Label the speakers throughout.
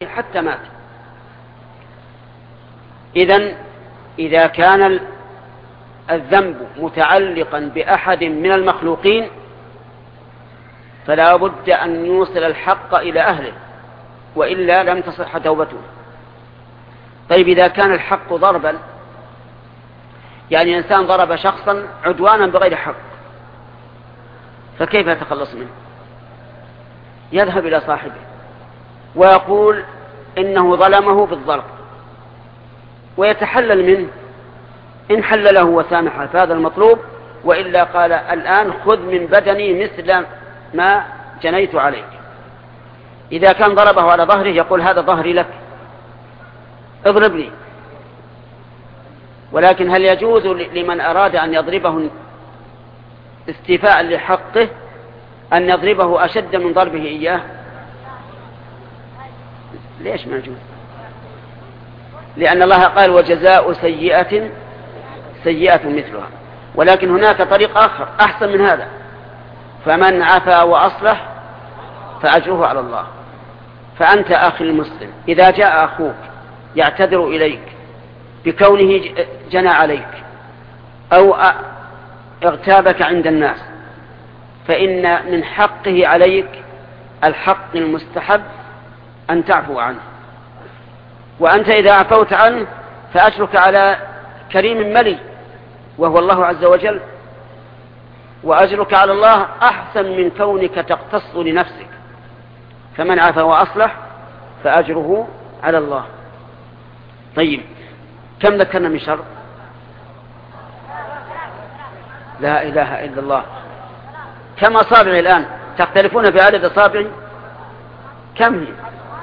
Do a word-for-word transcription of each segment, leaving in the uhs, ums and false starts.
Speaker 1: حتى مات. إذن إذا كان الذنب متعلقا بأحد من المخلوقين فلا بد أن يوصل الحق إلى أهله، وإلا لم تصح توبته. طيب إذا كان الحق ضربا، يعني إنسان ضرب شخصا عدوانا بغير حق، فكيف يتخلص منه؟ يذهب إلى صاحبه ويقول إنه ظلمه بالضرب ويتحلل منه، إن حلله وسامحه فهذا المطلوب، وإلا قال الآن خذ من بدني مثل ما جنيت عليك. إذا كان ضربه على ظهره يقول هذا ظهري لك اضربني. ولكن هل يجوز لمن أراد أن يضربه استيفاء لحقه أن يضربه أشد من ضربه إياه؟ ليش ما يجوز؟ لأن الله قال وجزاء سيئة سيئة مثلها. ولكن هناك طريق آخر أحسن من هذا، فمن عفا وأصلح فأجره على الله. فأنت أخي المسلم إذا جاء أخوك يعتذر إليك بكونه جنى عليك أو اغتابك عند الناس، فإن من حقه عليك الحق المستحب أن تعفو عنه. وأنت إذا عفوت عنه فأجرك على كريم ملي وهو الله عز وجل، وأجرك على الله أحسن من كونك تقتص لنفسك. فمن عفا وأصلح فأجره على الله. طيب كم ذكرنا من شر؟ لا إله إلا الله. كم أصابع الآن؟ تختلفون بعدد أصابع؟ كم هي؟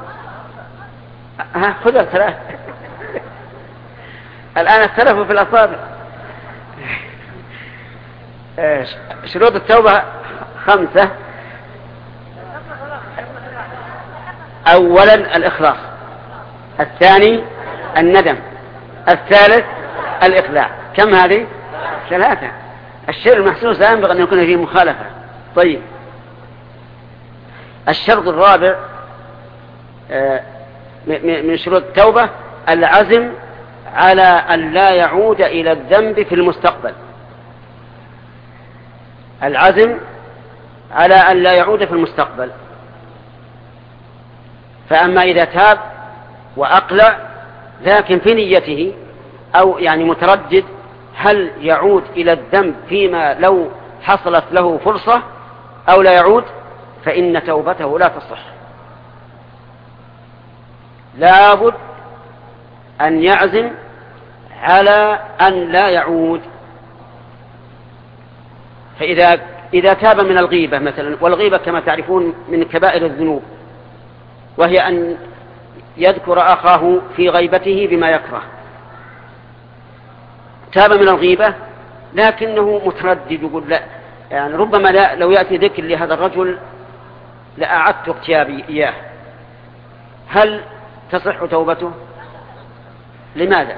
Speaker 1: ها خذوا ثلاث. الآن اختلفوا في الأصابع. شروط التوبة خمسة. أولا الإخلاص، الثاني الندم، الثالث الإقلاع. كم هذه؟ ثلاثة. الشيء المحسوس لا ينبغي أن يكون فيه مخالفة. طيب الشرط الرابع من شروط التوبة العزم على أن لا يعود إلى الذنب في المستقبل. العزم على أن لا يعود في المستقبل. فأما إذا تاب وأقلع لكن في نيته أو يعني متردد هل يعود إلى الذنب فيما لو حصلت له فرصة أو لا يعود، فإن توبته لا تصح. لابد أن يعزم على أن لا يعود. فإذا إذا تاب من الغيبة مثلا، والغيبة كما تعرفون من كبائر الذنوب، وهي أن يذكر أخاه في غيبته بما يكره. تاب من الغيبة لكنه متردد يقول لا، يعني ربما لا لو يأتي ذكر لهذا الرجل لأعدت اغتيابي إياه. هل تصح توبته؟ لماذا؟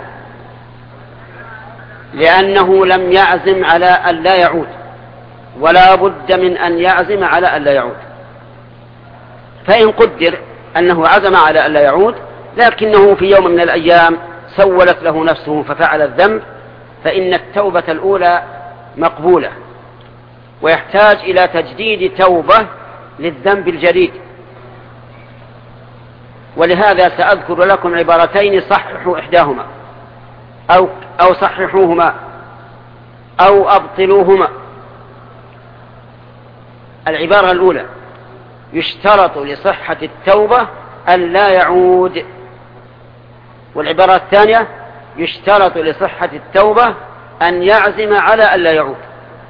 Speaker 1: لأنه لم يعزم على أن لا يعود، ولا بد من أن يعزم على أن لا يعود. فإن قدر أنه عزم على أن لا يعود لكنه في يوم من الأيام سولت له نفسه ففعل الذنب، فإن التوبة الأولى مقبولة، ويحتاج إلى تجديد توبة للذنب الجديد. ولهذا سأذكر لكم عبارتين صححوا إحداهما أو, أو صححوهما أو أبطلوهما. العبارة الأولى يشترط لصحة التوبة أن لا يعود، والعبارة الثانية يشترط لصحة التوبة أن يعزم على أن لا يعود.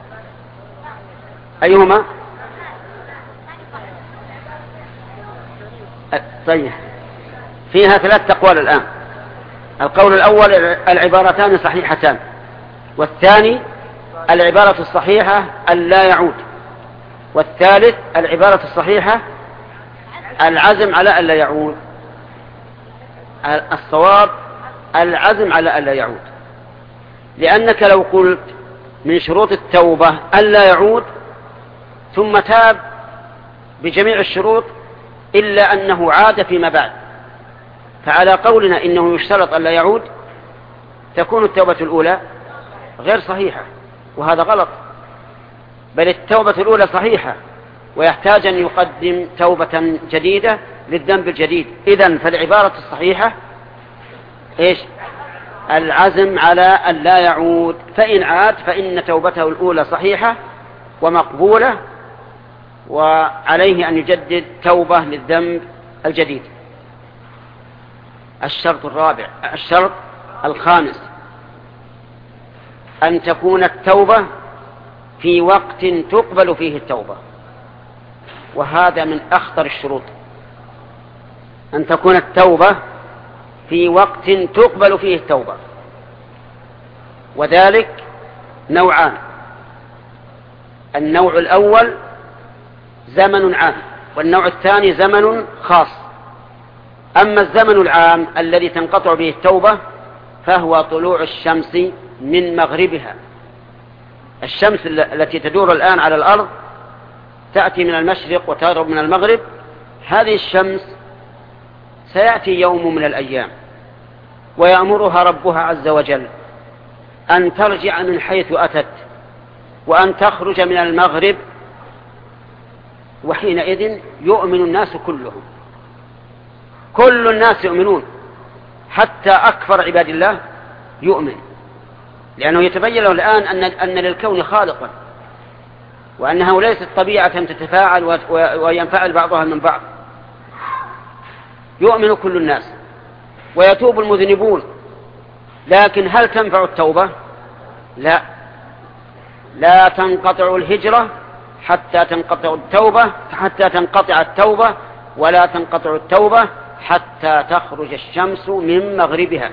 Speaker 1: أيهما؟ طيب فيها ثلاث أقوال الآن. القول الأول العبارتان صحيحتان، والثاني العبارة الصحيحة أن لا يعود، والثالث العبارة الصحيحة العزم على أن لا يعود. الصواب العزم على أن لا يعود، لأنك لو قلت من شروط التوبة أن لا يعود ثم تاب بجميع الشروط إلا أنه عاد فيما بعد فعلى قولنا إنه يشترط أن لا يعود تكون التوبة الأولى غير صحيحة، وهذا غلط، بل التوبة الأولى صحيحة ويحتاج أن يقدم توبة جديدة للذنب الجديد. إذن فالعبارة الصحيحة إيش؟ العزم على أن لا يعود، فإن عاد فإن توبته الأولى صحيحة ومقبولة، وعليه أن يجدد توبة للذنب الجديد. الشرط الرابع الشرط الخامس أن تكون التوبة في وقت تقبل فيه التوبة، وهذا من أخطر الشروط، أن تكون التوبة في وقت تقبل فيه التوبة، وذلك نوعان: النوع الأول زمن عام، والنوع الثاني زمن خاص. أما الزمن العام الذي تنقطع به التوبة فهو طلوع الشمس من مغربها. الشمس التي تدور الآن على الأرض تأتي من المشرق وتغرب من المغرب، هذه الشمس سيأتي يوم من الأيام ويأمرها ربها عز وجل أن ترجع من حيث أتت وأن تخرج من المغرب، وحينئذ يؤمن الناس كلهم، كل الناس يؤمنون، حتى أكثر عباد الله يؤمن، لأنه يتبين له الآن أن, أن للكون خالقا، وأنه ليست طبيعة تتفاعل وينفعل بعضها من بعض. يؤمن كل الناس ويتوب المذنبون، لكن هل تنفع التوبة؟ لا، لا تنقطع الهجرة حتى تنقطع التوبة حتى تنقطع التوبة ولا تنقطع التوبة حتى تخرج الشمس من مغربها.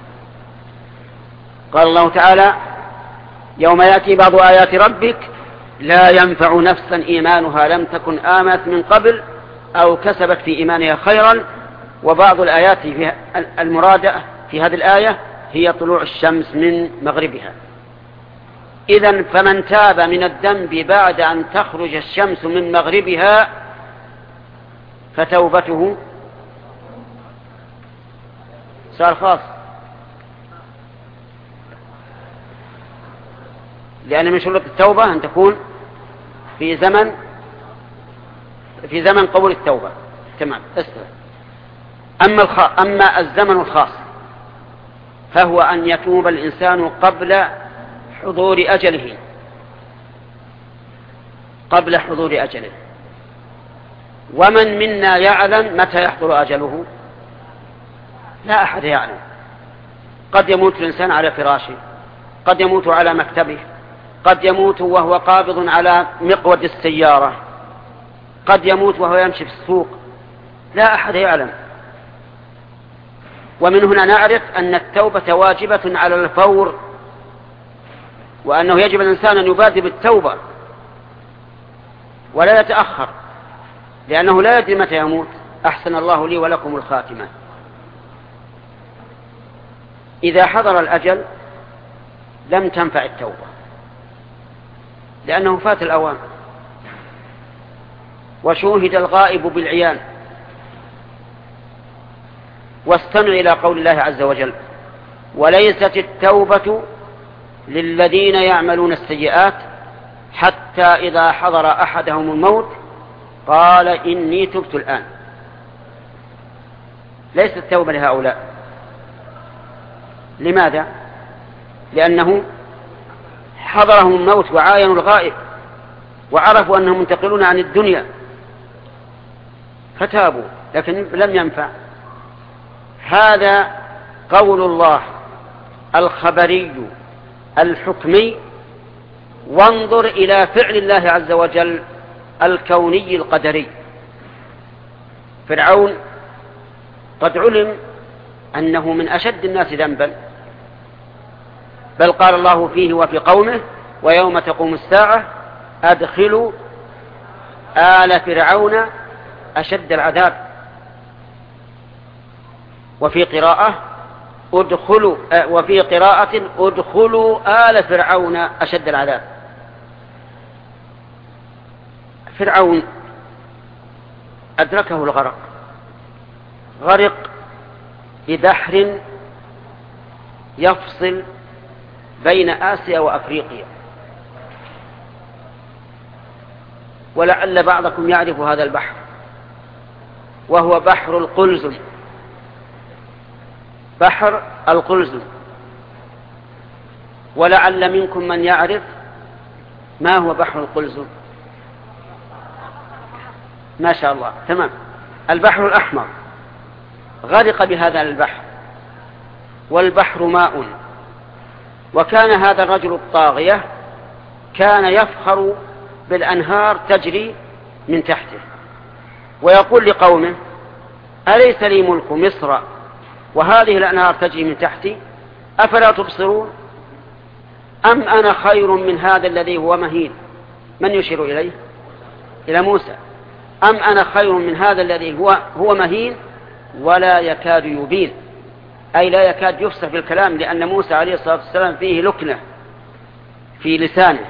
Speaker 1: قال الله تعالى: يوم يأتي بعض آيات ربك لا ينفع نفسا إيمانها لم تكن آمنت من قبل أو كسبت في إيمانها خيرا. وبعض الآيات في المرادة في هذه الآية هي طلوع الشمس من مغربها. إذن فمن تاب من الذنب بعد أن تخرج الشمس من مغربها فتوبته صار خاص، لأن من شروط التوبة أن تكون في زمن في زمن قبول التوبة. تمام. استمع. أما الخ... أما الزمن الخاص فهو أن يتوب الإنسان قبل حضور أجله قبل حضور أجله. ومن منا يعلم متى يحضر أجله؟ لا أحد يعلم. قد يموت الإنسان على فراشه، قد يموت على مكتبه، قد يموت وهو قابض على مقود السيارة، قد يموت وهو يمشي في السوق، لا أحد يعلم. ومن هنا نعرف أن التوبة واجبة على الفور، وأنه يجب الإنسان أن يبادر بالتوبة ولا يتأخر، لأنه لا يدري متى يموت. أحسن الله لي ولكم الخاتمة. إذا حضر الأجل لم تنفع التوبة، لأنه فات الأوان وشوهد الغائب بالعيان. واستمع إلى قول الله عز وجل: وليست التوبة للذين يعملون السيئات حتى إذا حضر أحدهم الموت قال إني تبت الآن. ليست التوبة لهؤلاء. لماذا؟ لأنه حضرهم الموت وعاينوا الغائب وعرفوا أنهم منتقلون عن الدنيا فتابوا، لكن لم ينفع. هذا قول الله الخبري الحكمي، وانظر إلى فعل الله عز وجل الكوني القدري. فرعون قد علم أنه من أشد الناس ذنبا، بل قال الله فيه وفي قومه: ويوم تقوم الساعة أدخلوا آل فرعون أشد العذاب. وفي قراءة ادخلوا وفي قراءة ادخلوا آل فرعون أشد العذاب. فرعون أدركه الغرق، غرق ببحر يفصل بين آسيا وأفريقيا. ولعل بعضكم يعرف هذا البحر، وهو بحر القلزم. بحر القلزم. ولعل منكم من يعرف ما هو بحر القلزم. ما شاء الله، تمام. البحر الأحمر غرق بهذا البحر، والبحر ماء. وكان هذا الرجل الطاغية كان يفخر بالأنهار تجري من تحته، ويقول لقومه: أليس لي ملك مصر وهذه الأنهار تجري من تحتي؟ أفلا تبصرون؟ أم أنا خير من هذا الذي هو مهين؟ من يشير إليه؟ إلى موسى. أم أنا خير من هذا الذي هو, هو مهين ولا يكاد يبين، أي لا يكاد يفصح بالكلام، لأن موسى عليه الصلاة والسلام فيه لكنة في لسانه،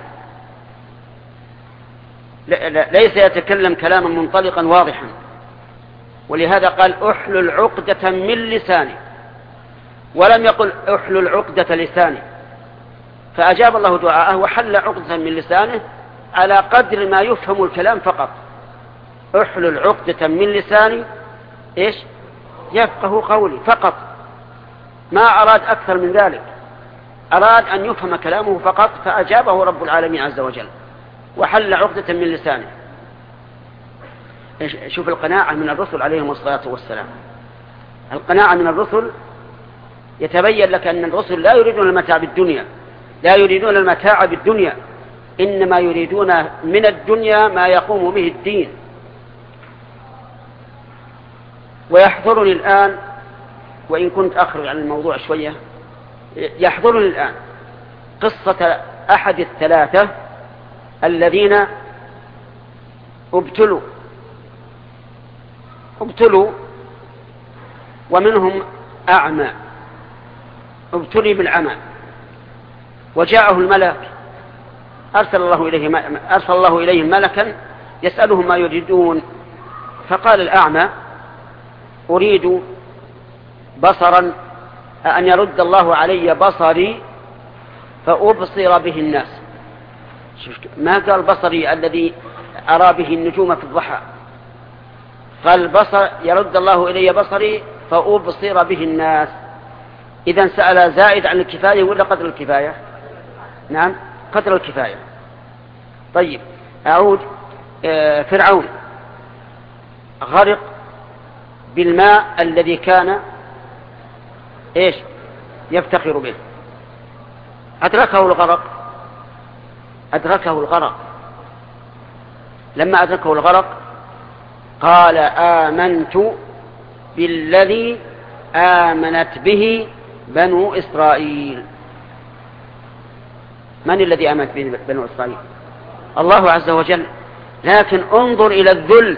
Speaker 1: ليس يتكلم كلاما منطلقا واضحا. ولهذا قال: أحلل عقدة من لساني، ولم يقل أحلل عقدة لساني. فأجاب الله دعاءه وحل عقدة من لسانه على قدر ما يفهم الكلام فقط. أحلل عقدة من لساني إيش؟ يفقه قولي فقط، ما أراد أكثر من ذلك، أراد أن يفهم كلامه فقط، فأجابه رب العالمين عز وجل وحل عقدة من لسانه. شوف القناعة من الرسل عليهم الصلاة والسلام. القناعة من الرسل يتبين لك أن الرسل لا يريدون المتاع بالدنيا، لا يريدون المتاع بالدنيا، إنما يريدون من الدنيا ما يقوم به الدين. ويحضرني الآن، وإن كنت أخرج عن الموضوع شوية، يحضرني الآن قصة أحد الثلاثة الذين ابتلوا ابتلوا ومنهم أعمى، ابتلي بالعمى، وجاءه الملك، أرسل الله إليه أرسل الله إليهم ملكا يسألهم ما يريدون. فقال الأعمى: أريد بصرا، أن يرد الله علي بصري فأبصر به الناس. ما قال بصري الذي أرى به النجوم في الضحى، قال البصر يرد الله إلي بصري فأبصر به الناس. إذن سأل زائد عن الكفاية ولا قدر الكفاية؟ نعم، قدر الكفاية. طيب، أعود. فرعون غرق بالماء الذي كان إيش يفتخر به. أدركه الغرق أدركه الغرق لما أدركه الغرق قال: آمنت بالذي آمنت به بنو إسرائيل. من الذي آمنت به بنو إسرائيل؟ الله عز وجل. لكن انظر إلى الذل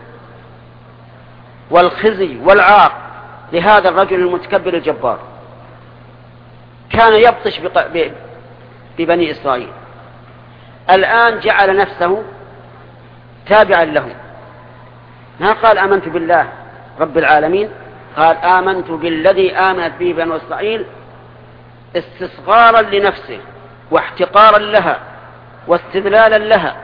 Speaker 1: والخزي والعار لهذا الرجل المتكبر الجبار. كان يبطش ببني إسرائيل، الآن جعل نفسه تابعا لهم. ما قال آمنت بالله رب العالمين، قال آمنت بالذي آمنت به بنو إسرائيل، استصغارا لنفسه واحتقارا لها واستذلالا لها،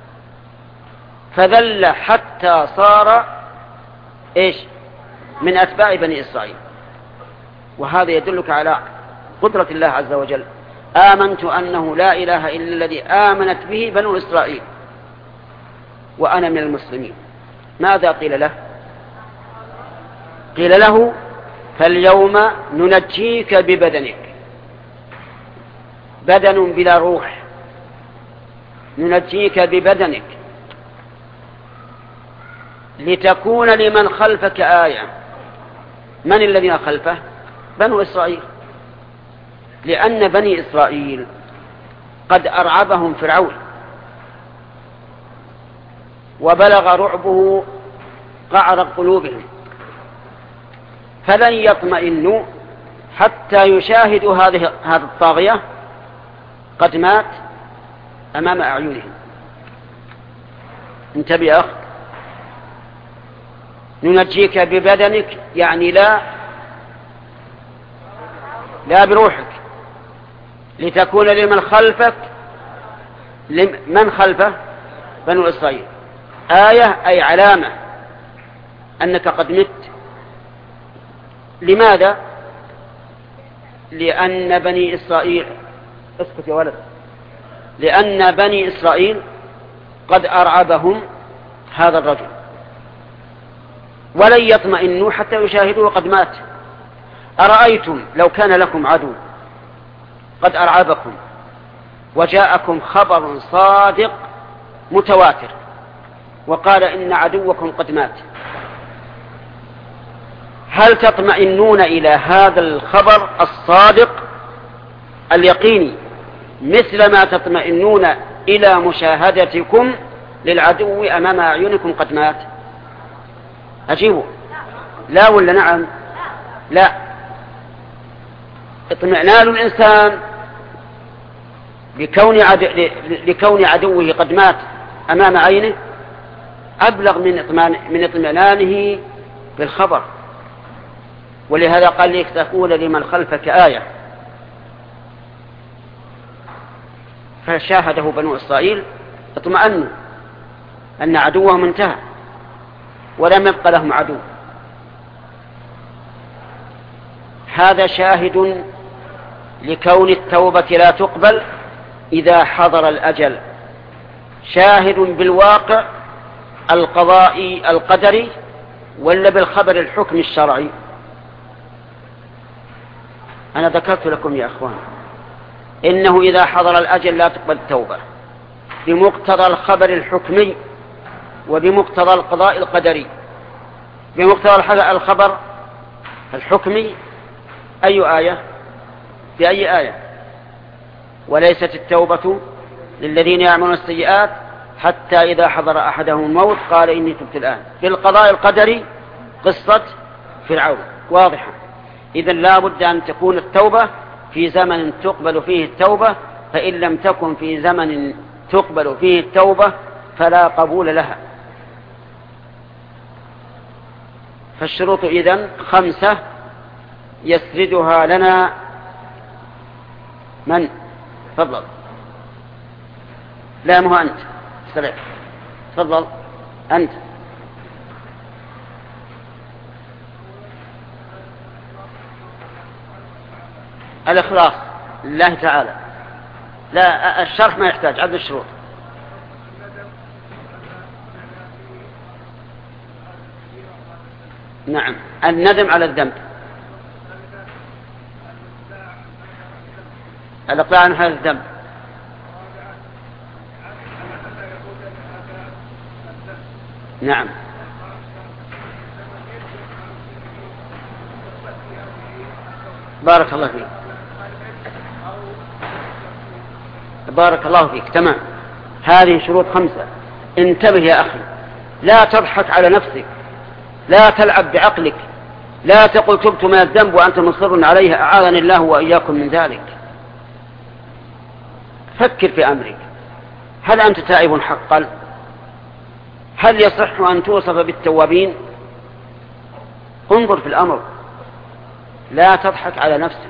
Speaker 1: فذل حتى صار إيش من أتباع بني إسرائيل. وهذا يدلك على قدرة الله عز وجل. آمنت أنه لا إله إلا الذي آمنت به بنو إسرائيل وأنا من المسلمين. ماذا قيل له؟ قيل له: فاليوم ننجيك ببدنك، بدن بلا روح، ننجيك ببدنك لتكون لمن خلفك آية. من الذين خلفه؟ بنو إسرائيل، لأن بني إسرائيل قد أرعبهم فرعون وبلغ رعبه قعر قلوبهم، فلن يطمئنوا حتى يشاهدوا هذه هذا الطاغية قد مات أمام أعينهم. انتبه يا أخ، ننجيك ببدنك يعني لا لا بروحك، لتكون لمن خلفك، من خلفه بنو إسرائيل آية أي علامة أنك قد مت. لماذا؟ لأن بني إسرائيل، اسكت يا ولد، لأن بني إسرائيل قد أرعبهم هذا الرجل، ولن يطمئنوا حتى يشاهدوا قد مات. أرأيتم لو كان لكم عدو قد أرعبكم وجاءكم خبر صادق متواتر وقال إن عدوكم قد مات، هل تطمئنون إلى هذا الخبر الصادق اليقيني مثل ما تطمئنون إلى مشاهدتكم للعدو أمام أعينكم قد مات؟ أجيبوا لا ولا نعم؟ لا. اطمئنان الإنسان لكون, عدو لكون عدوه قد مات أمام عينه أبلغ من اطمئنان من اطمئنانه بالخبر. ولهذا قال ليكتفون لمن خلفك آية. فشاهده بنو إسرائيل اطمأنوا أن عدوهم انتهى ولم يبق لهم عدو. هذا شاهد لكون التوبة لا تقبل إذا حضر الأجل، شاهد بالواقع القضائي القدري ولا بالخبر الحكم الشرعي؟ أنا ذكرت لكم يا أخوان إنه إذا حضر الأجل لا تقبل التوبة بمقتضى الخبر الحكمي وبمقتضى القضاء القدري. بمقتضى الخبر الحكمي أي آية؟ بأي آية؟ وليست التوبة للذين يعملون السيئات حتى إذا حضر أحدهم الموت قال إني تبت الآن. بالقضاء القدري قصة فرعون واضحة. إذن لا بد أن تكون التوبة في زمن تقبل فيه التوبة، فإن لم تكن في زمن تقبل فيه التوبة فلا قبول لها. فالشروط إذن خمسة يسردها لنا من؟ تفضل. لا مو أنت، استريح. تفضل أنت. الإخلاص لله تعالى. لا الشرح ما يحتاج، عد الشروط. نعم الندم على الذنب، الإقلاع عن هذا الذنب. نعم بارك الله فيك، بارك الله فيك. تمام، هذه شروط خمسة. انتبه يا أخي، لا تضحك على نفسك، لا تلعب بعقلك، لا تقل تبت من الذنب وأنت مصر عليها، أعاذني الله وإياكم من ذلك. فكر في أمرك، هل أنت تائب حقا؟ هل يصح أن توصف بالتوابين؟ انظر في الأمر، لا تضحك على نفسك.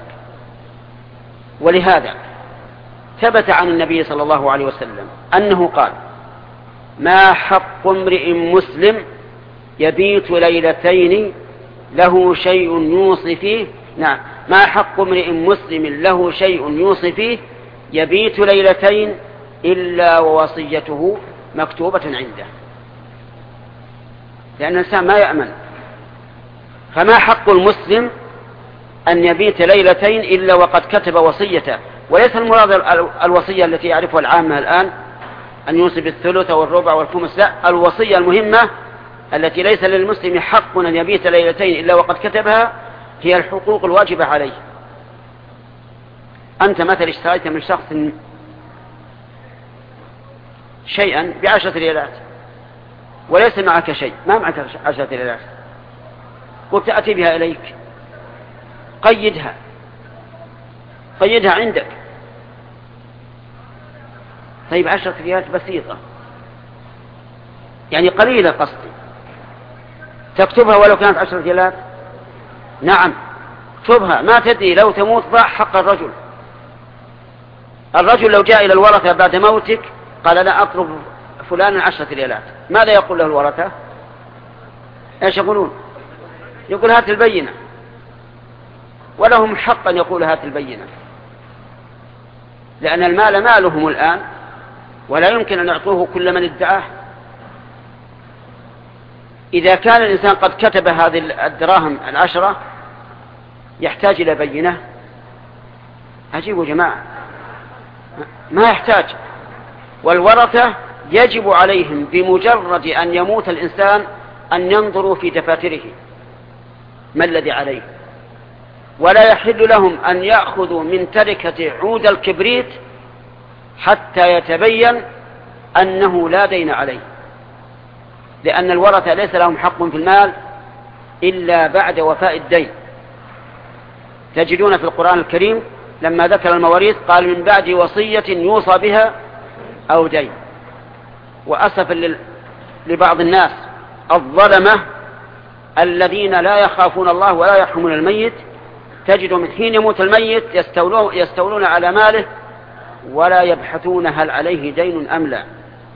Speaker 1: ولهذا ثبت عن النبي صلى الله عليه وسلم أنه قال: ما حق امرئ مسلم يبيت ليلتين له شيء يوصي فيه. نعم، ما حق امرئ مسلم له شيء يوصي فيه يبيت ليلتين إلا ووصيته مكتوبة عنده. لأن الإنسان ما يأمن. فما حق المسلم أن يبيت ليلتين إلا وقد كتب وصيته. وليس المراد الوصية التي يعرفها العامة الآن أن يوصي بالثلث والربع والخمس، لا، الوصية المهمة التي ليس للمسلم حق أن يبيت ليلتين إلا وقد كتبها هي الحقوق الواجبة عليه. أنت مثلا اشتريت من شخص شيئا بعشرة ليلات وليس معك شيء، ما معك عشرة ليلات، قلت تأتي بها إليك، قيدها قيدها عندك. طيب عشرة ليلات بسيطة يعني قليلة قصدي، تكتبها ولو كانت عشرة ليلات؟ نعم اكتبها، ما تدري لو تموت ضاع حق الرجل. الرجل لو جاء إلى الورثة بعد موتك قال لا أطلب فلانا عشرة ريالات، ماذا يقول له الورثة؟ ايش يقولون؟ يقول هات البينة، ولهم حق أن يقول هات البينة، لأن المال مالهم الآن ولا يمكن أن يعطوه كل من ادعاه. إذا كان الإنسان قد كتب هذه الدراهم العشرة يحتاج إلى بينة؟ عجيب يا جماعة، ما يحتاج. والورثة يجب عليهم بمجرد أن يموت الإنسان أن ينظروا في دفاتره ما الذي عليه، ولا يحل لهم أن يأخذوا من تركة عود الكبريت حتى يتبين أنه لا دين عليه، لأن الورثة ليس لهم حق في المال إلا بعد وفاء الدين. تجدون في القرآن الكريم لما ذكر المواريث قال من بعد وصية يوصى بها أو دين. وأسفا لبعض الناس الظلمة الذين لا يخافون الله ولا يرحمون الميت، تجد من حين يموت الميت يستولون, يستولون على ماله ولا يبحثون هل عليه دين أم لا،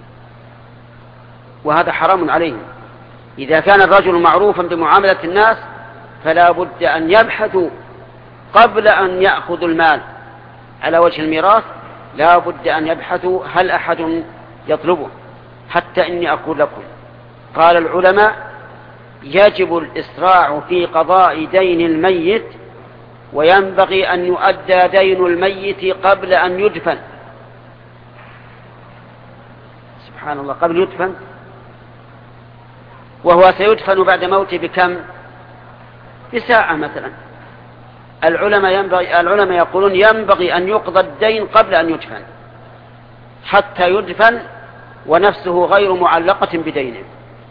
Speaker 1: وهذا حرام عليهم. إذا كان الرجل معروفا بمعاملة الناس فلا بد أن يبحثوا قبل أن يأخذوا المال على وجه الميراث، لا بد أن يبحثوا هل أحد يطلبه. حتى إني أقول لكم قال العلماء يجب الإسراع في قضاء دين الميت، وينبغي أن يؤدى دين الميت قبل أن يدفن. سبحان الله، قبل يدفن، وهو سيدفن بعد موته بكم؟ بساعة مثلا. العلماء, ينبغي العلماء يقولون ينبغي أن يقضى الدين قبل أن يدفن حتى يدفن ونفسه غير معلقة بدينه.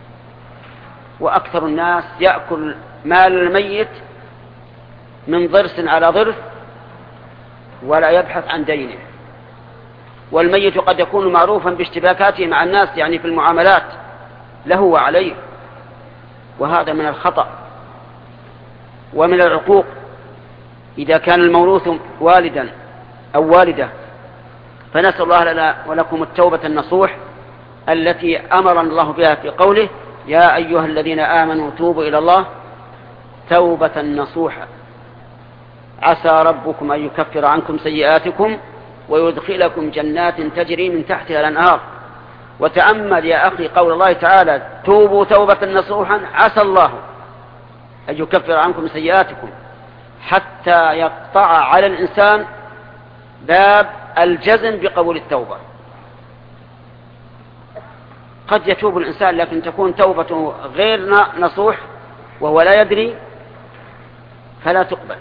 Speaker 1: وأكثر الناس يأكل مال الميت من ضرس على ضرس ولا يبحث عن دينه. والميت قد يكون معروفا باشتباكاته مع الناس، يعني في المعاملات له وعليه، وهذا من الخطأ ومن العقوق. إذا كان الموروث والدا أو والدة فنسأل الله لنا ولكم التوبة النصوح التي أمرنا الله بها في قوله يا أيها الذين آمنوا توبوا إلى الله توبة نصوحا عسى ربكم أن يكفر عنكم سيئاتكم ويدخلكم جنات تجري من تحتها الأنهار. وتأمل يا أخي قول الله تعالى توبوا توبة نصوحا عسى الله أن يكفر عنكم سيئاتكم، حتى يقطع على الإنسان باب الجزم بقبول التوبة. قد يتوب الإنسان لكن تكون توبته غير نصوح وهو لا يدري فلا تقبل.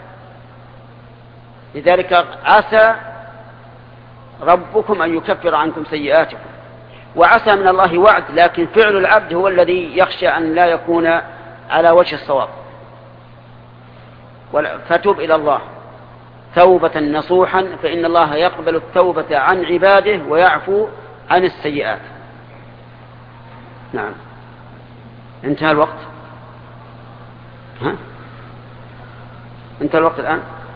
Speaker 1: لذلك عسى ربكم أن يكفر عنكم سيئاتكم، وعسى من الله وعد، لكن فعل العبد هو الذي يخشى أن لا يكون على وجه الصواب. فتوب إلى الله توبة نصوحا فإن الله يقبل التوبة عن عباده ويعفو عن السيئات. نعم، انتهى الوقت. ها؟ انتهى الوقت الآن؟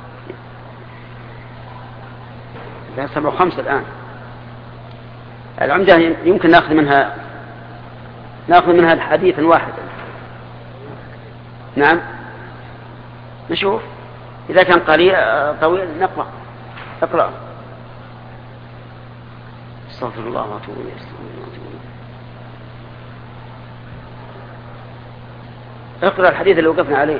Speaker 1: لا، سبع وخمس الآن. العمدة يمكن نأخذ منها نأخذ منها حديثا واحدا. نعم، نشوف إذا كان قليل طويل نقرأ. اقرأ. استغفر الله واتوب إليه. اقرأ الحديث اللي وقفنا عليه.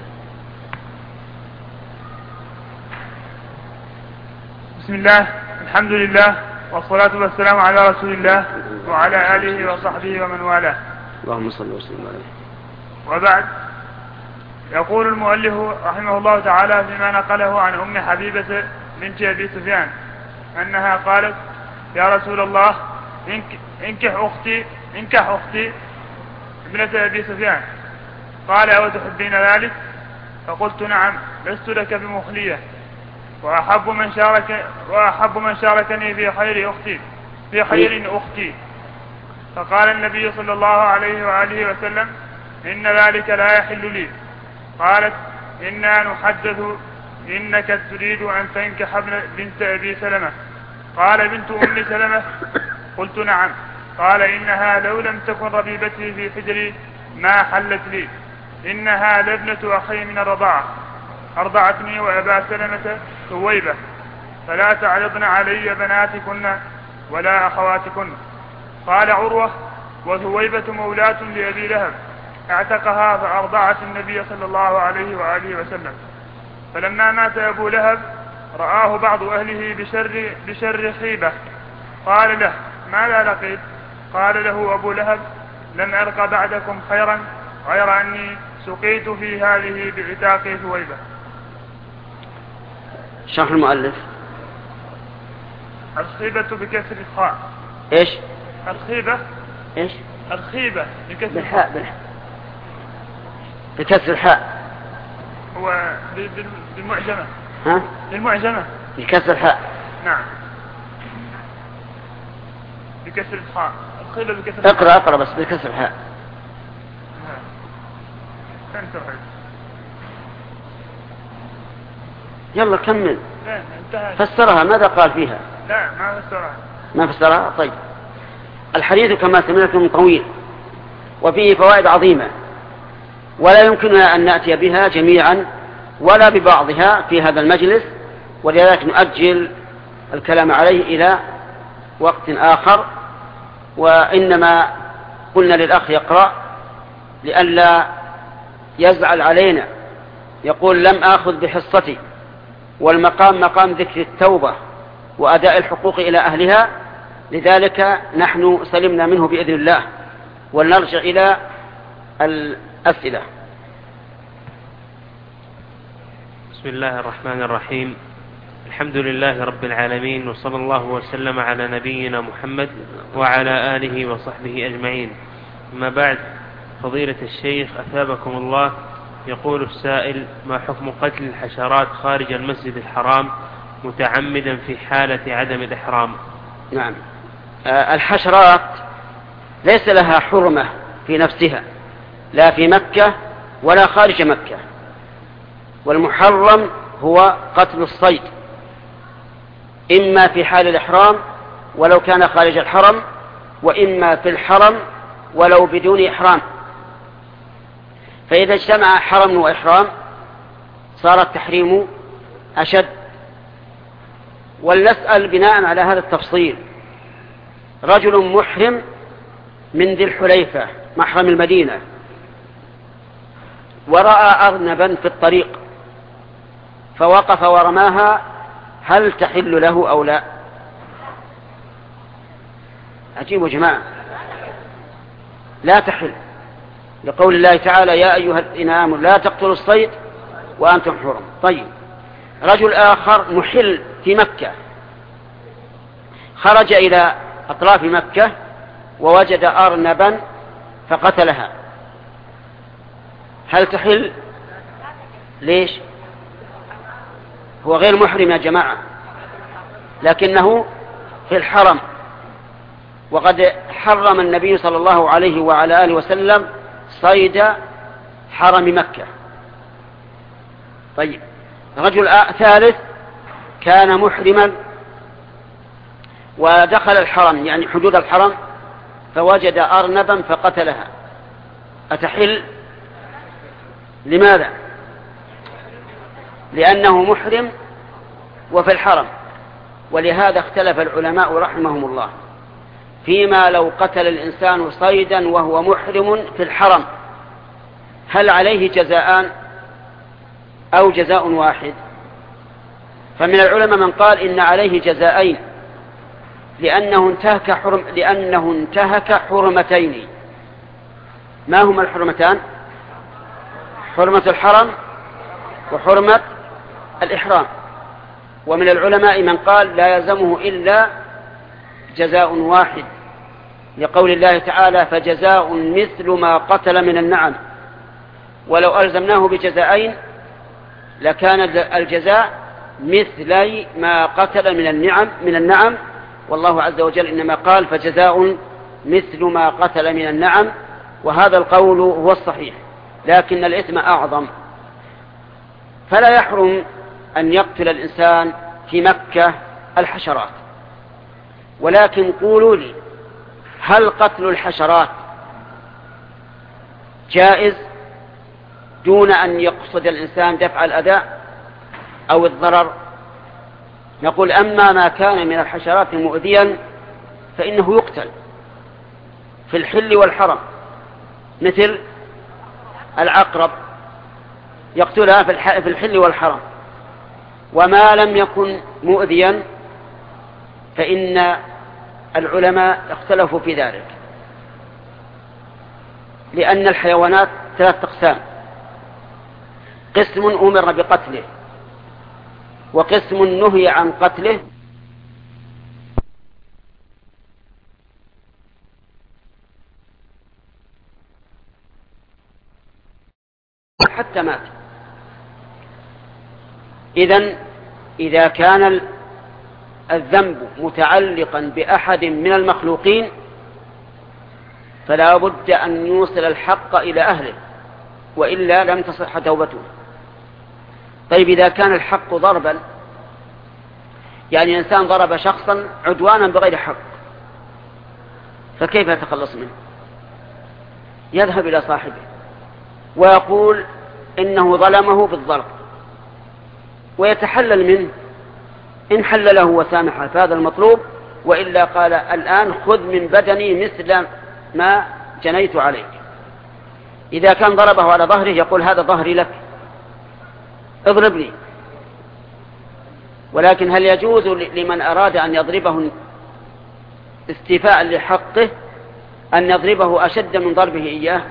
Speaker 2: بسم الله، الحمد لله، والصلاة والسلام على رسول الله وعلى آله وصحبه ومن والاه.
Speaker 1: اللهم صل وسلم عليه.
Speaker 2: وبعد، يقول المؤلف رحمه الله تعالى فيما نقله عن أم حبيبة بنت أبي سفيان أنها قالت يا رسول الله انكح أختي انكح أختي ابنة أبي سفيان. قال أو تحبين ذلك؟ فقلت نعم، لست لك بمخلية، وأحب من شارك وأحب من شاركني في خير أختي في خير أختي. فقال النبي صلى الله عليه وآله وسلم إن ذلك لا يحل لي. قالت إنا نحدث إنك تريد أن تنكح ابن بنت أبي سلمة. قال بنت أم سلمة. قلت نعم. قال إنها لو لم تكن ربيبتي في حجري ما حلت لي، إنها لابنة أخي من الرضاعة، أرضعتني وأبا سلمة ثويبة، فلا تعرضن علي بناتكن ولا أخواتكن. قال عروة: وثويبة مولاة لأبي لهب اعتقها فأرضعت النبي صلى الله عليه وآله وسلم. فلما مات أبو لهب رآه بعض أهله بشر, بشر خيبة، قال له: ماذا لقيت؟ قال له أبو لهب: لم ألق بعدكم خيرا غير أني سقيت في هذه بعتاق ثويبة.
Speaker 1: شرح المؤلف:
Speaker 2: الخيبة بكسر الخاء.
Speaker 1: ايش؟
Speaker 2: الخيبة
Speaker 1: ايش؟
Speaker 2: الخيبة بكسر
Speaker 1: بالحاء بالحاء بكسر الحاء.
Speaker 2: هو بالمعجمة.
Speaker 1: ها؟
Speaker 2: بالمعجمة
Speaker 1: بكسر الحاء.
Speaker 2: نعم، بكسر الخاء. الخيبة بكسر الحاء.
Speaker 1: اقرأ اقرأ بس بكسر الحاء.
Speaker 2: نعم.
Speaker 1: يلا كمل.
Speaker 2: لا انتهى.
Speaker 1: فسرها، ماذا قال فيها؟
Speaker 2: لا ما فسرها.
Speaker 1: ما فسرها؟ طيب. الحديث كما سمعتم طويل وفيه فوائد عظيمة، ولا يمكننا أن نأتي بها جميعا ولا ببعضها في هذا المجلس، ولذلك نؤجل الكلام عليه إلى وقت آخر. وإنما قلنا للأخ يقرأ لئلا يزعل علينا، يقول: لم آخذ بحصتي، والمقام مقام ذكر التوبة وأداء الحقوق إلى أهلها، لذلك نحن سلمنا منه بإذن الله. ولنرجع إلى الأسئلة.
Speaker 3: بسم الله الرحمن الرحيم. الحمد لله رب العالمين، وصلى الله وسلم على نبينا محمد وعلى آله وصحبه أجمعين. أما بعد، فضيلة الشيخ أثابكم الله، يقول السائل: ما حكم قتل الحشرات خارج المسجد الحرام متعمدا في حالة عدم الإحرام؟
Speaker 1: نعم، آه الحشرات ليس لها حرمة في نفسها، لا في مكة ولا خارج مكة، والمحرم هو قتل الصيد، إما في حال الإحرام ولو كان خارج الحرم، وإما في الحرم ولو بدون إحرام. فإذا اجتمع حرم وإحرام صار التحريم أشد. ولنسأل بناء على هذا التفصيل: رجل محرم من ذي الحليفة محرم المدينة ورأى أرنبا في الطريق فوقف ورماها، هل تحل له أو لا؟ عجيب يا جماعة، لا تحل، لقول الله تعالى: يا أيها الذين آمنوا لا تقتلوا الصيد وأنتم حرم. طيب، رجل آخر محل في مكة خرج إلى أطراف مكة ووجد أرنبا فقتلها، هل تحل؟ ليش؟ هو غير محرم يا جماعة، لكنه في الحرم، وقد حرم النبي صلى الله عليه وعلى آله وسلم صيد حرم مكة. طيب، رجل ثالث كان محرما ودخل الحرم، يعني حدود الحرم، فوجد أرنبا فقتلها، أتحل؟ لماذا؟ لأنه محرم وفي الحرم. ولهذا اختلف العلماء رحمهم الله فيما لو قتل الإنسان صيدا وهو محرم في الحرم، هل عليه جزاءان أو جزاء واحد؟ فمن العلماء من قال إن عليه جزاءين، لأنه انتهك حرم لأنه انتهك حرمتين. ما هما الحرمتان؟ حرمة الحرم وحرمة الإحرام. ومن العلماء من قال لا يلزمه إلا جزاء واحد، لقول الله تعالى: فجزاء مثل ما قتل من النعم. ولو ألزمناه بجزاءين لكان الجزاء مثل ما قتل من النعم من النعم والله عز وجل إنما قال: فجزاء مثل ما قتل من النعم. وهذا القول هو الصحيح، لكن الإثم أعظم. فلا يحرم أن يقتل الإنسان في مكة الحشرات، ولكن قولوا لي هل قتل الحشرات جائز دون أن يقصد الإنسان دفع الأذى أو الضرر؟ نقول أما ما كان من الحشرات مؤذيا فإنه يقتل في الحل والحرم، مثل العقرب يقتلها في الحل والحرم. وما لم يكن مؤذيا فإن العلماء اختلفوا في ذلك، لأن الحيوانات ثلاث أقسام: قسم أمر بقتله، وقسم نهي عن قتله، حتى مات. إذن إذا كان الذنب متعلقا بأحد من المخلوقين فلا بد أن يوصل الحق إلى أهله، وإلا لم تصح توبته. طيب إذا كان الحق ضربا، يعني إنسان ضرب شخصا عدوانا بغير حق، فكيف يتخلص منه؟ يذهب إلى صاحبه ويقول إنه ظلمه بالضرب ويتحلل منه، إن حلله وسامحه فهذا المطلوب، وإلا قال الآن خذ من بدني مثل ما جنيت عليك. إذا كان ضربه على ظهره يقول هذا ظهري لك اضرب لي. ولكن هل يجوز لمن أراد أن يضربه استيفاء لحقه أن يضربه أشد من ضربه إياه؟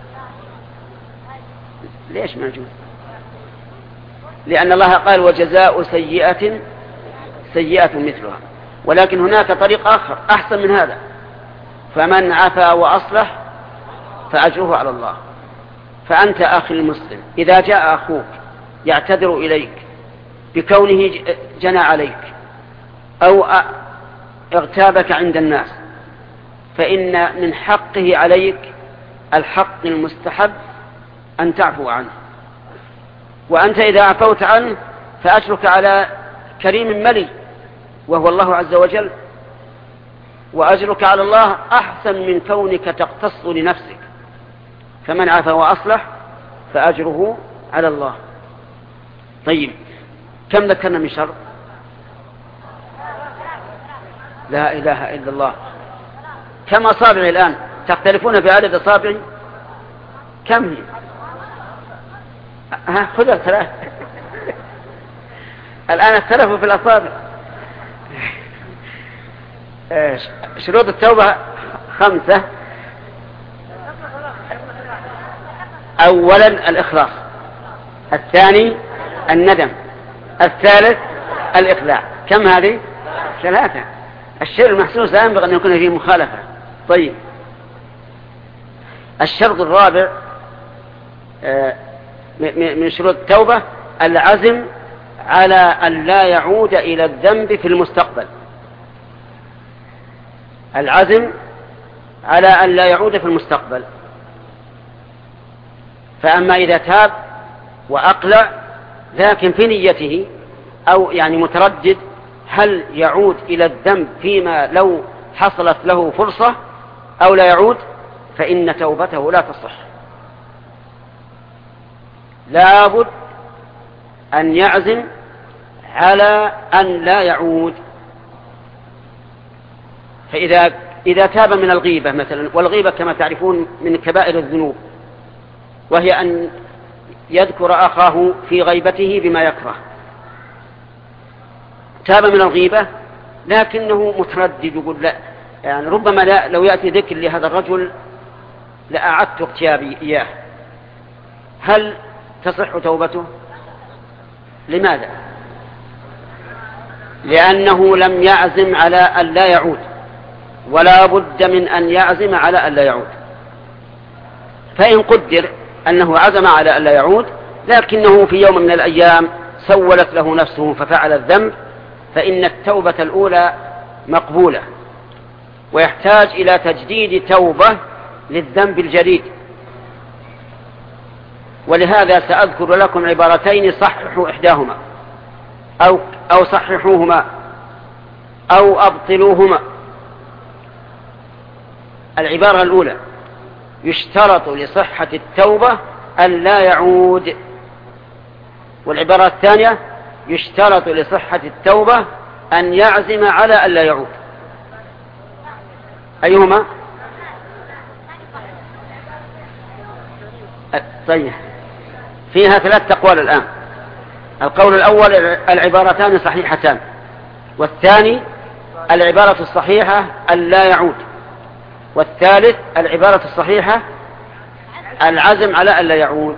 Speaker 1: ليش ما يجوز؟ لأن الله قال وجزاء سيئة سيئة مثلها. ولكن هناك طريق آخر أحسن من هذا: فمن عفا وأصلح فأجره على الله. فأنت أخي المسلم إذا جاء أخوك يعتذر إليك بكونه جنى عليك أو اغتابك عند الناس، فإن من حقه عليك الحق المستحب أن تعفو عنه. وأنت إذا عفوت عنه فأجرك على كريم ملي وهو الله عز وجل، وأجرك على الله أحسن من كونك تقتص لنفسك. فمن عفا وأصلح فأجره على الله. طيب كم ذكرنا من شر؟ لا إله إلا الله. كم أصابع الآن؟ تختلفون بعدد أصابع؟ كم هي؟ ها خذها ثلاث. الآن اختلفوا في الأصابع. شروط التوبة خمسة: أولا الإخلاص، الثاني الندم، الثالث الإقلاع. كم هذه؟ ثلاثة. الشيء المحسوس لا ينبغي أن يكون فيه مخالفة. طيب الشرط الرابع من شروط التوبة العزم على أن لا يعود إلى الذنب في المستقبل. العزم على أن لا يعود في المستقبل. فأما إذا تاب وأقلع لكن في نيته أو يعني متردد هل يعود إلى الذنب فيما لو حصلت له فرصة أو لا يعود، فإن توبته لا تصح. لابد أن يعزم على أن لا يعود. فإذا إذا تاب من الغيبة مثلا، والغيبة كما تعرفون من كبائر الذنوب، وهي أن يذكر أخاه في غيبته بما يكره. تاب من الغيبة لكنه متردد يقول لا، يعني ربما لا لو يأتي ذكر لهذا الرجل لأعدت اغتيابي إياه. هل تصح توبته؟ لماذا؟ لأنه لم يعزم على أن لا يعود، ولا بد من أن يعزم على أن لا يعود. فإن قدر أنه عزم على أن لا يعود لكنه في يوم من الأيام سولت له نفسه ففعل الذنب، فإن التوبة الأولى مقبولة، ويحتاج إلى تجديد توبة للذنب الجديد. ولهذا سأذكر لكم عبارتين صححوا إحداهما أو, أو صححوهما أو أبطلوهما. العبارة الأولى: يشترط لصحة التوبة أن لا يعود. والعبارة الثانية: يشترط لصحة التوبة أن يعزم على أن لا يعود. أيهما؟ طيب، فيها ثلاث أقوال الآن. القول الأول: العبارتان صحيحتان، والثاني: العبارة الصحيحة أن لا يعود، والثالث: العبارة الصحيحة العزم على أن لا يعود.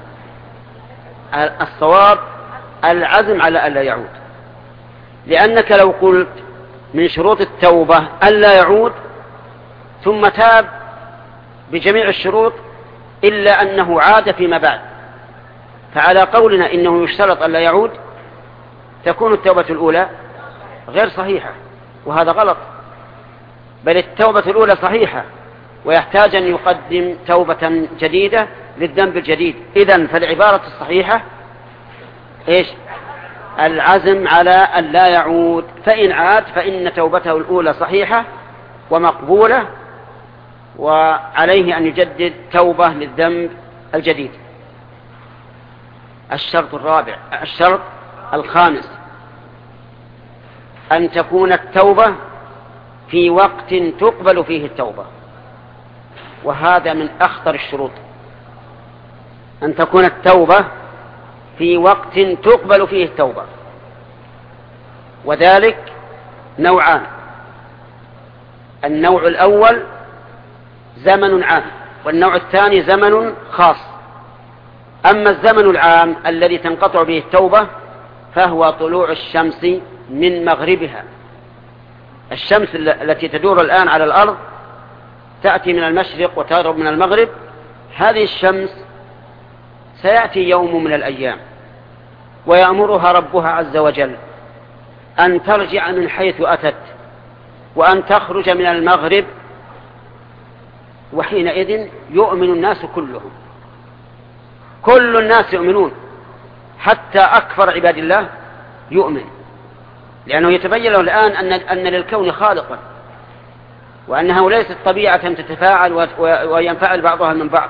Speaker 1: الصواب العزم على أن لا يعود، لأنك لو قلت من شروط التوبة أن لا يعود ثم تاب بجميع الشروط إلا أنه عاد فيما بعد، فعلى قولنا إنه يشترط أن لا يعود تكون التوبة الأولى غير صحيحة، وهذا غلط. بل التوبة الأولى صحيحة، ويحتاج أن يقدم توبة جديدة للذنب الجديد. إذن فالعبارة الصحيحة إيش؟ العزم على أن لا يعود، فإن عاد فإن توبته الأولى صحيحة ومقبولة، وعليه أن يجدد توبة للذنب الجديد. الشرط الرابع الشرط الخامس: أن تكون التوبة في وقت تقبل فيه التوبة، وهذا من أخطر الشروط. أن تكون التوبة في وقت تقبل فيه التوبة، وذلك نوعان: النوع الأول زمن عام، والنوع الثاني زمن خاص. أما الزمن العام الذي تنقطع به التوبة فهو طلوع الشمس من مغربها. الشمس التي تدور الآن على الأرض تأتي من المشرق وتغرب من المغرب. هذه الشمس سيأتي يوم من الأيام ويأمرها ربها عز وجل أن ترجع من حيث أتت وأن تخرج من المغرب، وحينئذ يؤمن الناس كلهم، كل الناس يؤمنون، حتى أكثر عباد الله يؤمن، لأنه يتبين له الآن أن, أن للكون خالقا، وأنه ليست طبيعة تتفاعل وينفعل بعضها من بعض.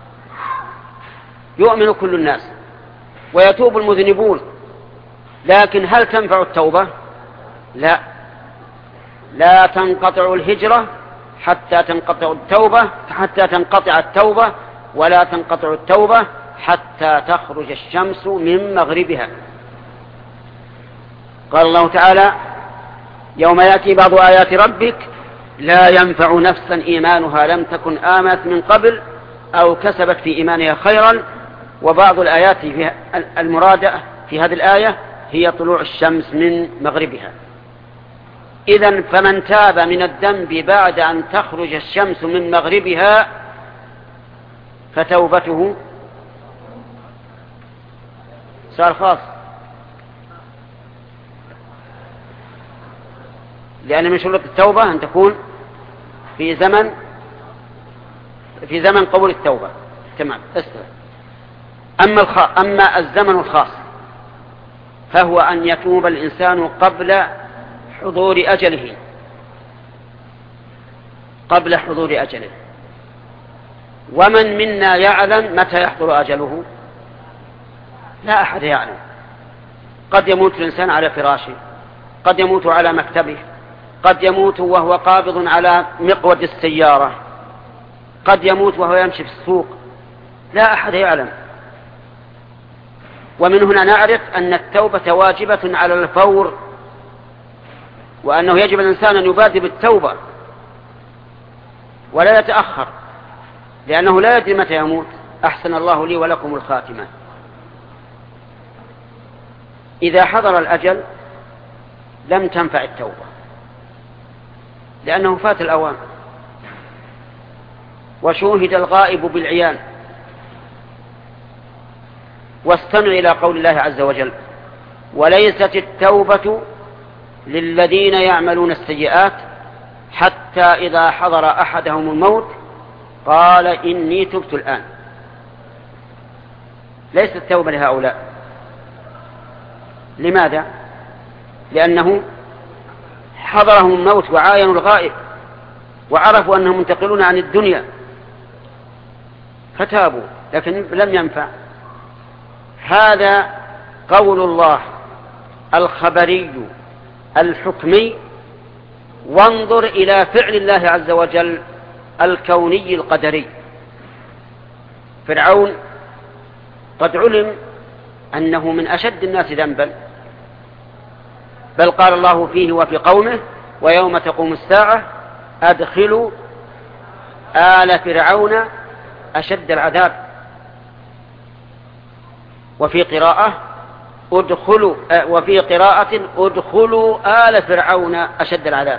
Speaker 1: يؤمن كل الناس ويتوب المذنبون، لكن هل تنفع التوبة؟ لا، لا تنقطع الهجرة حتى تنقطع التوبة حتى تنقطع التوبة ولا تنقطع التوبة حتى تخرج الشمس من مغربها. قال الله تعالى: يوم يأتي بعض آيات ربك لا ينفع نفسا إيمانها لم تكن آمنت من قبل أو كسبت في إيمانها خيرا. وبعض الآيات المرادة في هذه الآية هي طلوع الشمس من مغربها. إذن فمن تاب من الذنب بعد أن تخرج الشمس من مغربها فتوبته صار خاص، لأن من شروط التوبة أن تكون في زمن في زمن قبول التوبة. تمام، استوى. أما الخ... أما الزمن الخاص فهو أن يتوب الإنسان قبل حضور أجله قبل حضور أجله. ومن منا يعلم متى يحضر أجله؟ لا أحد يعلم. قد يموت الإنسان على فراشه، قد يموت على مكتبه، قد يموت وهو قابض على مقود السيارة، قد يموت وهو يمشي في السوق، لا أحد يعلم. ومن هنا نعرف أن التوبة واجبة على الفور، وأنه يجب الإنسان أن يبادر بالتوبة ولا يتأخر، لأنه لا يدري متى يموت. أحسن الله لي ولكم الخاتمة. إذا حضر الأجل لم تنفع التوبة، لأنه فات الأوان وشوهد الغائب بالعيان. واستمع إلى قول الله عز وجل: وليست التوبة للذين يعملون السيئات حتى إذا حضر أحدهم الموت قال إني تبت الآن. ليست توبة لهؤلاء. لماذا؟ لأنه حضرهم الموت وعاينوا الغائب وعرفوا أنهم منتقلون عن الدنيا فتابوا، لكن لم ينفع. هذا قول الله الخبري الحكمي، وانظر إلى فعل الله عز وجل الكوني القدري. فرعون قد علم أنه من أشد الناس ذنبا، بل قال الله فيه وفي قومه ويوم تقوم الساعة أدخلوا آل فرعون أشد العذاب. وفي قراءة ادخلوا وفي قراءة ادخلوا آل فرعون أشد العذاب.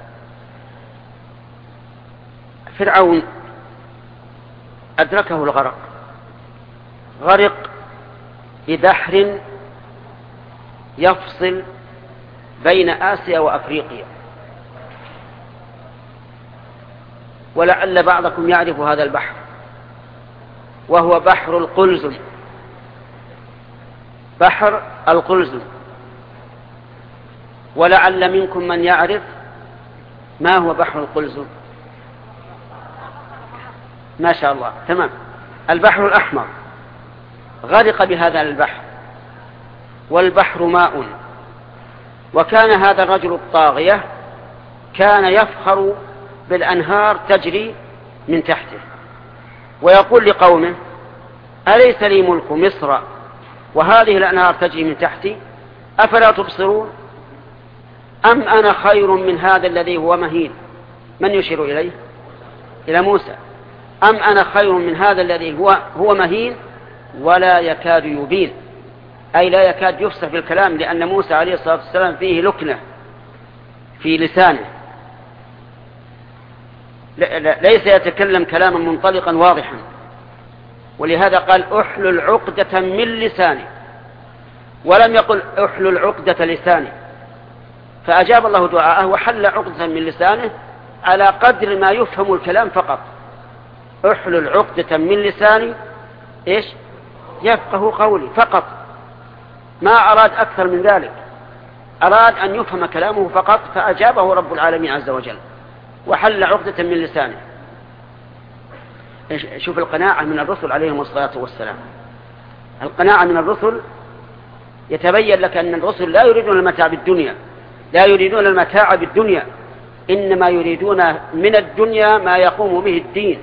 Speaker 1: فرعون أدركه الغرق، غرق ببحر يفصل بين آسيا وأفريقيا، ولعل بعضكم يعرف هذا البحر، وهو بحر القلزم. بحر القلزم. ولعل منكم من يعرف ما هو بحر القلزم. ما شاء الله، تمام. البحر الأحمر غرق بهذا البحر، والبحر ماء. وكان هذا الرجل الطاغية كان يفخر بالأنهار تجري من تحته، ويقول لقومه أليس لي ملك مصر وهذه الأنهار تجري من تحتي أفلا تبصرون؟ أم أنا خير من هذا الذي هو مهين؟ من يشير إليه؟ إلى موسى. أم أنا خير من هذا الذي هو, هو مهين ولا يكاد يبين، أي لا يكاد يفصح في الكلام، لأن موسى عليه الصلاة والسلام فيه لكنة في لسانه، ليس يتكلم كلاما منطلقا واضحا. ولهذا قال احلل عقدة من لساني، ولم يقل احلل عقدة لساني. فأجاب الله دعاءه وحل عقدة من لسانه على قدر ما يفهم الكلام فقط. احلل عقدة من لساني ايش؟ يفقه قولي فقط، ما أراد أكثر من ذلك، أراد أن يفهم كلامه فقط، فأجابه رب العالمين عز وجل وحل عقدة من لسانه. شوف القناعة من الرسل عليهم الصلاة والسلام. القناعة من الرسل يتبين لك أن الرسل لا يريدون المتاع بالدنيا، لا يريدون المتاع بالدنيا، إنما يريدون من الدنيا ما يقوم به الدين.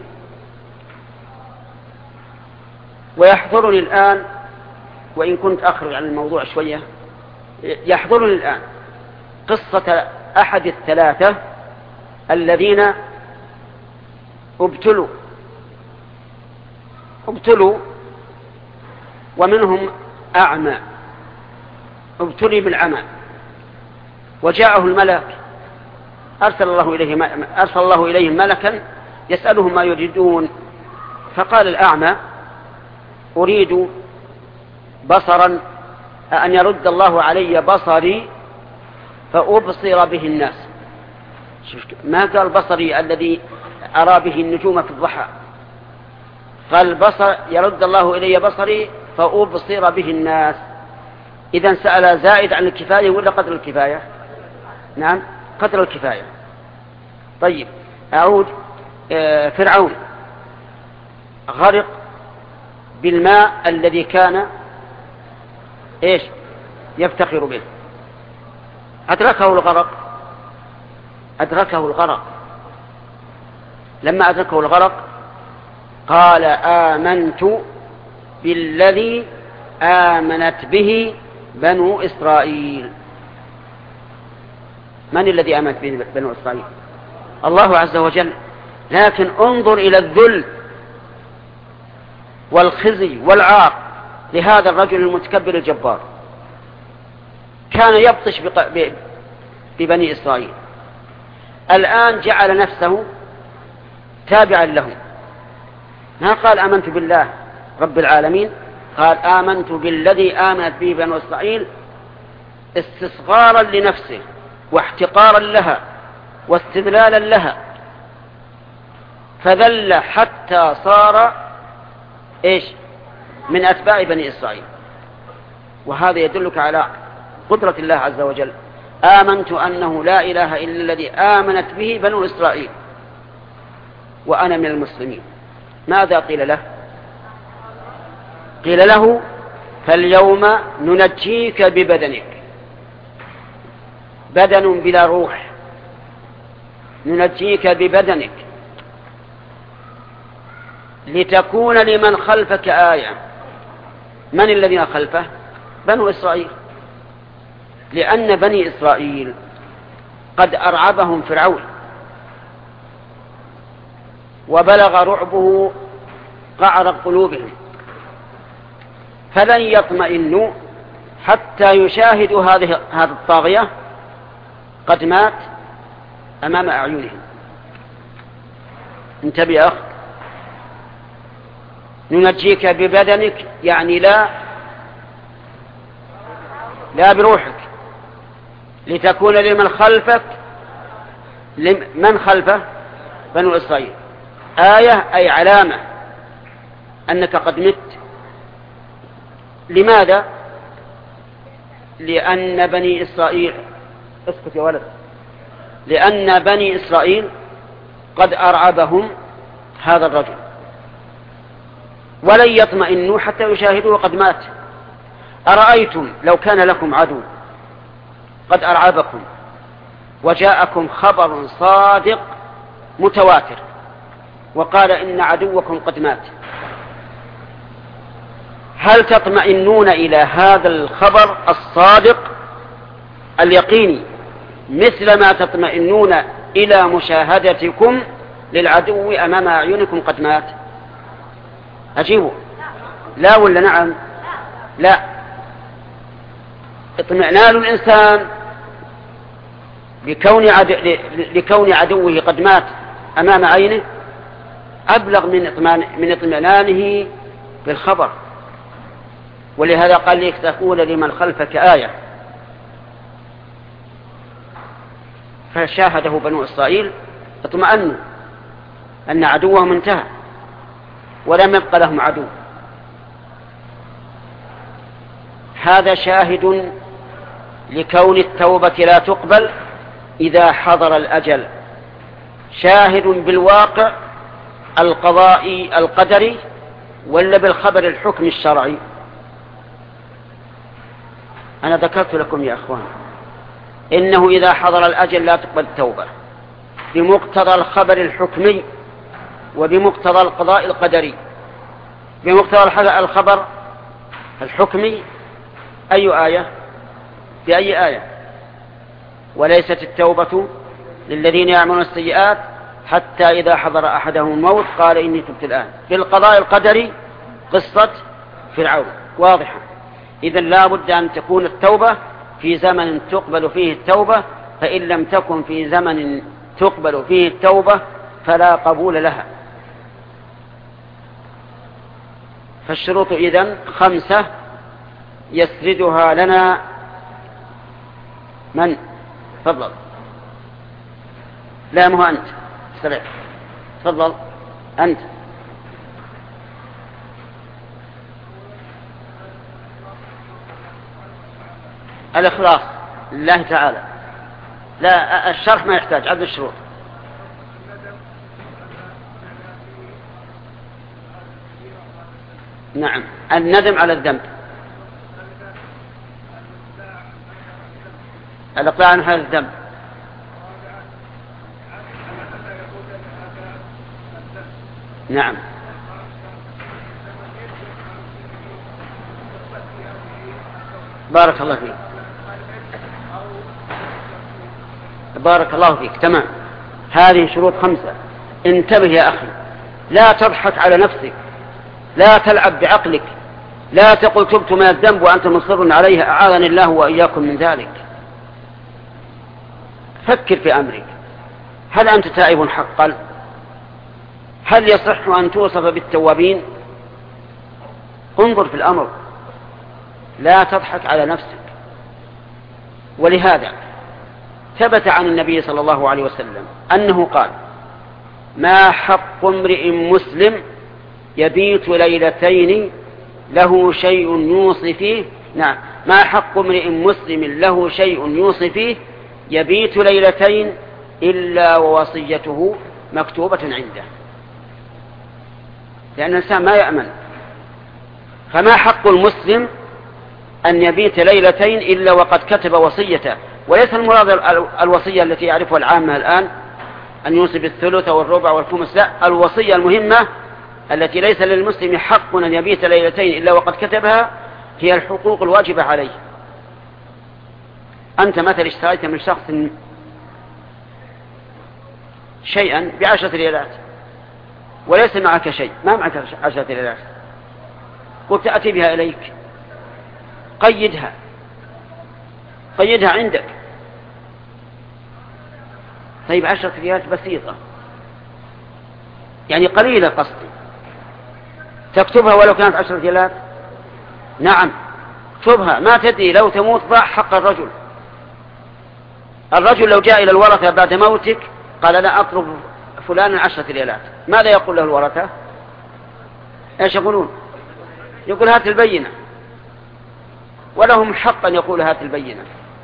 Speaker 1: ويحضرني الآن، وإن كنت أخرج عن الموضوع شوية، يحضرني الآن قصة أحد الثلاثة الذين ابتلوا ابتلوا ومنهم أعمى، ابتلي بالعمى، وجاءه الملك، أرسل الله إليه أرسل الله إليهم ملكا يسألهم ما يريدون. فقال الأعمى أريد بصرا، أن يرد الله علي بصري فأبصر به الناس. ما قال بصري الذي أرى به النجوم في الضحى، قال بصر يرد الله إلي بصري فأبصر به الناس. إذن سأل زائد عن الكفاية ولا قدر الكفاية؟ نعم قدر الكفاية. طيب أعود. فرعون غرق بالماء الذي كان إيش يفتخر به، أدركه الغرق أدركه الغرق لما أدركه الغرق قال آمنت بالذي آمنت به بنو إسرائيل. من الذي آمنت به بنو إسرائيل؟ الله عز وجل. لكن انظر إلى الذل والخزي والعار لهذا الرجل المتكبر الجبار، كان يبطش ببني إسرائيل، الآن جعل نفسه تابعا لهم. ما قال آمنت بالله رب العالمين، قال آمنت بالذي آمنت به بنو إسرائيل استصغارا لنفسه واحتقارا لها واستذلالا لها، فذل حتى صار إيش من أتباع بني إسرائيل. وهذا يدلك على قدرة الله عز وجل. آمنت أنه لا إله إلا الذي آمنت به بنو إسرائيل وأنا من المسلمين. ماذا قيل له؟ قيل له فاليوم ننجيك ببدنك، بدن بلا روح، ننجيك ببدنك لتكون لمن خلفك آية. من الذين خلفه؟ بنو إسرائيل، لأن بني إسرائيل قد أرعبهم فرعون وبلغ رعبه قعر قلوبهم، فلن يطمئنوا حتى يشاهدوا هذه هذا الطاغية قد مات أمام أعينهم. انتبه يا أخ، ننجيك ببدنك يعني لا لا بروحك، لتكون لمن خلفك، من خلفه بنو إسرائيل، آية أي علامة أنك قد مت. لماذا؟ لأن بني إسرائيل اسكت يا ولد لأن بني إسرائيل قد أرعبهم هذا الرجل، ولن يطمئنوا حتى يشاهدوا قد مات. أرأيتم لو كان لكم عدو قد أرعبكم وجاءكم خبر صادق متواتر وقال إن عدوكم قد مات، هل تطمئنون إلى هذا الخبر الصادق اليقيني مثل ما تطمئنون إلى مشاهدتكم للعدو أمام أعينكم قد مات؟ أجيبوا لا ولا نعم؟ لا. اطمئنان الإنسان لكون, عدو لكون عدوه قد مات أمام عينه أبلغ من اطمئنان من اطمئنانه بالخبر. ولهذا قال لك تكون لمن خلفك آية. فشاهده بنو إسرائيل اطمأنوا أن عدوهم انتهى ولم يبق لهم عدو. هذا شاهد لكون التوبة لا تقبل إذا حضر الأجل، شاهد بالواقع القضائي القدري ولا بالخبر الحكم الشرعي؟ أنا ذكرت لكم يا أخوان إنه إذا حضر الأجل لا تقبل التوبة بمقتضى الخبر الحكمي وبمقتضى القضاء القدري. بمقتضى الخبر الحكمي أي آية؟ بأي آية؟ وليست التوبة للذين يعملون السيئات حتى إذا حضر أحدهم الموت قال إني تبت الآن. في القضاء القدري قصة فرعون واضحة. إذن لا بد أن تكون التوبة في زمن تقبل فيه التوبة، فإن لم تكن في زمن تقبل فيه التوبة فلا قبول لها. فالشروط إذن خمسة يسردها لنا من؟ تفضل. لا مو أنت سرع. تفضل أنت. الإخلاص لله تعالى. لا الشرح ما يحتاج، عد الشروط. نعم الندم على الذنب، الإقلاع عن هذا الذنب. نعم بارك الله فيك، بارك الله فيك. تمام، هذه شروط خمسة. انتبه يا أخي، لا تضحك على نفسك، لا تلعب بعقلك، لا تقل تبت من الذنب وأنت مصر عليها، أعاذني الله وإياكم من ذلك. فكر في أمرك، هل أنت تائب حقا؟ هل يصح أن توصف بالتوابين؟ انظر في الأمر، لا تضحك على نفسك. ولهذا ثبت عن النبي صلى الله عليه وسلم أنه قال: ما حق امرئ مسلم يبيت ليلتين له شيء يوصي فيه نعم ما حق امرئ مسلم له شيء يوصي فيه يبيت ليلتين إلا ووصيته مكتوبة عنده، لأن الإنسان ما يأمن. فما حق المسلم أن يبيت ليلتين إلا وقد كتب وصيته، وليس المراد الوصية التي يعرفها العامة الآن أن يوصي بالثلث والربع والخمس، لا، الوصية المهمة التي ليس للمسلم حق أن يبيت ليلتين إلا وقد كتبها هي الحقوق الواجبة عليه. أنت مثلا اشتريت من شخص شيئا بعشرة ليلات وليس معك شيء، ما معك عشرة ليلات، قلت أتي بها إليك، قيدها قيدها عندك. طيب عشرة ليلات بسيطة يعني قليلة قصدي، تكتبها ولو كانت عشرة ليلات؟ نعم اكتبها، ما تدري لو تموت ضاع حق الرجل. الرجل لو جاء إلى الورثة بعد موتك قال لا أطلب فلانا عشرة ليلات، ماذا يقول له الورثة؟ ايش يقولون؟ يقول هات البينة، ولهم حق أن يقول هات البينة،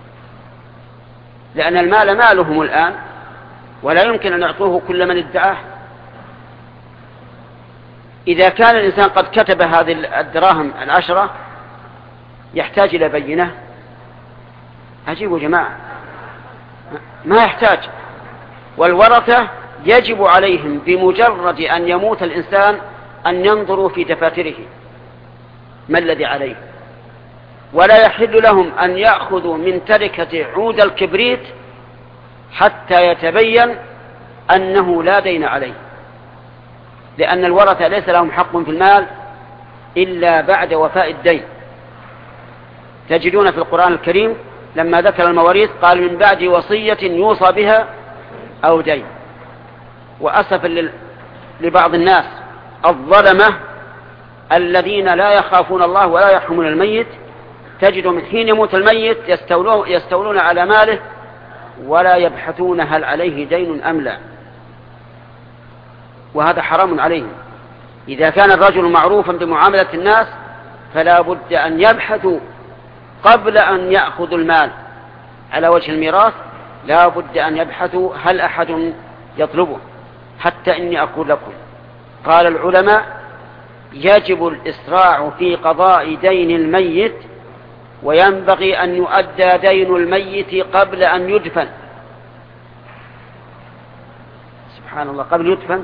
Speaker 1: لأن المال مالهم الآن ولا يمكن أن يعطوه كل من ادعاه. إذا كان الإنسان قد كتب هذه الدراهم العشرة يحتاج إلى بينة؟ عجيب جماعة، ما يحتاج. والورثة يجب عليهم بمجرد أن يموت الإنسان أن ينظروا في دفاتره ما الذي عليه، ولا يحل لهم أن يأخذوا من تركة عود الكبريت حتى يتبين أنه لا دين عليه، لأن الورثة ليس لهم حق في المال إلا بعد وفاء الدين. تجدون في القرآن الكريم لما ذكر المواريث قال من بعد وصية يوصى بها أو دين. وأسفا لبعض الناس الظلمة الذين لا يخافون الله ولا يرحمون الميت، تجد من حين يموت الميت يستولون, يستولون على ماله ولا يبحثون هل عليه دين أم لا، وهذا حرام عليهم. إذا كان الرجل معروفا بمعاملة الناس فلا بد أن يبحثوا قبل أن يأخذوا المال على وجه الميراث، لا بد أن يبحثوا هل أحد يطلبه. حتى إني أقول لكم قال العلماء يجب الإسراع في قضاء دين الميت، وينبغي أن يؤدى دين الميت قبل أن يدفن. سبحان الله، قبل يدفن،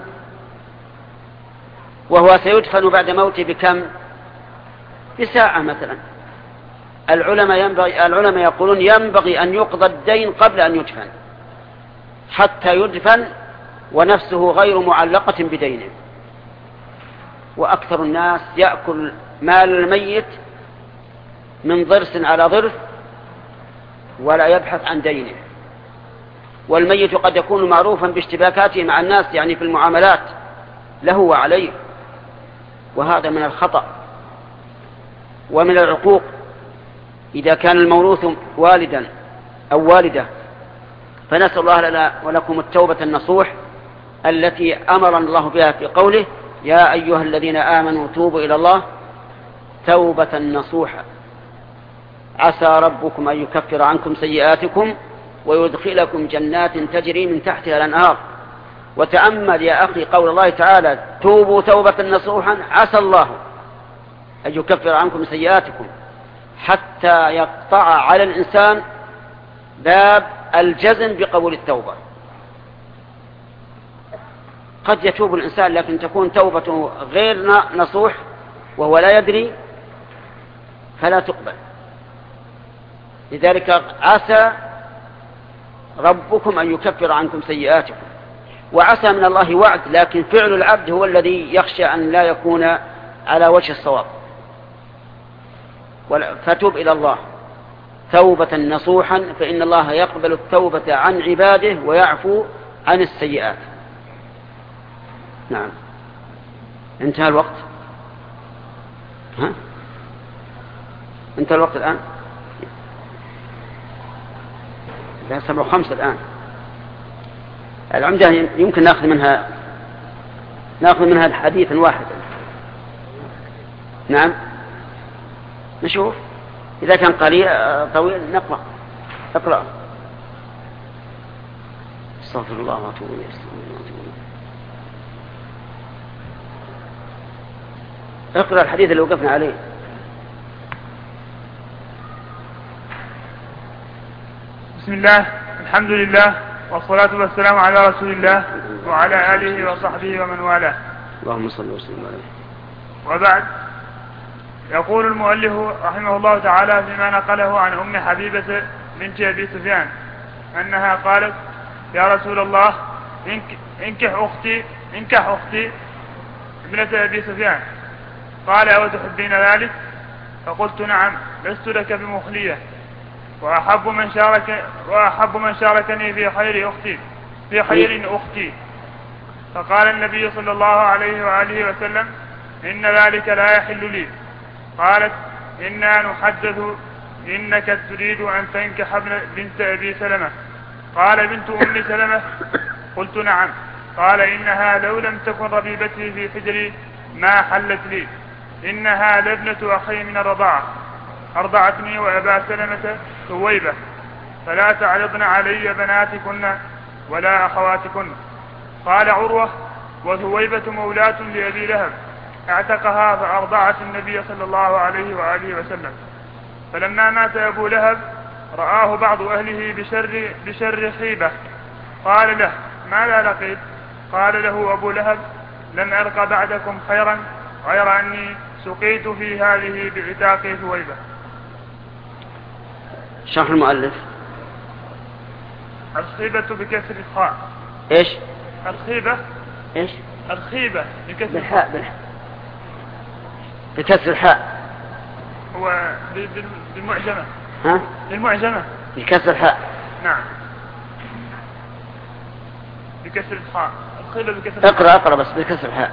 Speaker 1: وهو سيدفن بعد موته بكم؟ بساعة مثلا. العلماء, ينبغي العلماء يقولون ينبغي أن يقضى الدين قبل أن يدفن حتى يدفن ونفسه غير معلقة بدينه. وأكثر الناس يأكل مال الميت من ضرس على ضرس ولا يبحث عن دينه. والميت قد يكون معروفا باشتباكاته مع الناس، يعني في المعاملات له وعليه، وهذا من الخطأ ومن العقوق. إذا كان الموروث والدا أو والدة فنسأل الله لنا ولكم التوبة النصوح التي أمرنا الله بها في قوله يا أيها الذين آمنوا توبوا إلى الله توبة نصوحا عسى ربكم أن يكفر عنكم سيئاتكم ويدخلكم جنات تجري من تحتها الأنهار. وتأمل يا أخي قول الله تعالى توبوا توبة نصوحا عسى الله أن يكفر عنكم سيئاتكم، حتى يقطع على الإنسان باب الجزم بقبول التوبة. قد يتوب الإنسان لكن تكون توبته غير نصوح وهو لا يدري فلا تقبل. لذلك عسى ربكم أن يكفر عنكم سيئاتكم، وعسى من الله وعد، لكن فعل العبد هو الذي يخشى أن لا يكون على وجه الصواب. فتوب إلى الله توبة نصوحا فإن الله يقبل التوبة عن عباده ويعفو عن السيئات. نعم، انتهى الوقت. ها؟ انتهى الوقت الآن. لا سبع وخمسة الآن. العمدة يمكن نأخذ منها نأخذ منها حديثا واحدا. نعم. نشوف إذا كان قليل طويل نقرأ. اقرأ. استغفر الله واتوب إليه. اقرأ الحديث اللي وقفنا عليه.
Speaker 2: بسم الله، الحمد لله، والصلاة والسلام على رسول الله وعلى آله وصحبه ومن والاه.
Speaker 1: اللهم صل وسلم عليه.
Speaker 2: وبعد، يقول المؤلف رحمه الله تعالى فيما نقله عن أم حبيبة بنت أبي سفيان أنها قالت: يا رسول الله، انكح أختي انكح أختي ابنة أبي سفيان. قال: أو تحبين ذلك؟ فقلت: نعم، لست لك بمخلية، وأحب من شارك وأحب من شاركني في خير أختي في خير أختي. فقال النبي صلى الله عليه وآله وسلم: إن ذلك لا يحل لي. قالت: إنا نحدث إنك تريد أن تنكح بنت أبي سلمة. قال: بنت أم سلمة؟ قلت: نعم. قال: إنها لو لم تكن ربيبتي في حجري ما حلت لي، إنها لابنة أخي من الرضاعة، أرضعتني وأبا سلمة ثويبة، فلا تعرضن علي بناتكن ولا أخواتكن. قال عروة: وثويبة مولاة لأبي لهب، اعتقها فأرضعت النبي صلى الله عليه وآله وسلم. فلما مات أبو لهب رآه بعض أهله بشر, بشر خيبة. قال له: ماذا لقيت؟ قال له أبو لهب: لم ألق بعدكم خيرا غير أني سقيت في هذه بعتاق ثويبة.
Speaker 1: شرح المؤلف.
Speaker 2: الخيبة بكسر الخاء.
Speaker 1: ايش؟
Speaker 2: الخيبة.
Speaker 1: ايش؟
Speaker 2: الخيبة بكسر
Speaker 1: بالحاء. بالحاء بكسر الحاء.
Speaker 2: هو بالمعجمة.
Speaker 1: ها؟
Speaker 2: بالمعجمة
Speaker 1: بكسر الحاء.
Speaker 2: نعم، بكسر الخاء. الخيبة بكسر.
Speaker 1: اقرأ اقرأ بس بكسر الحاء.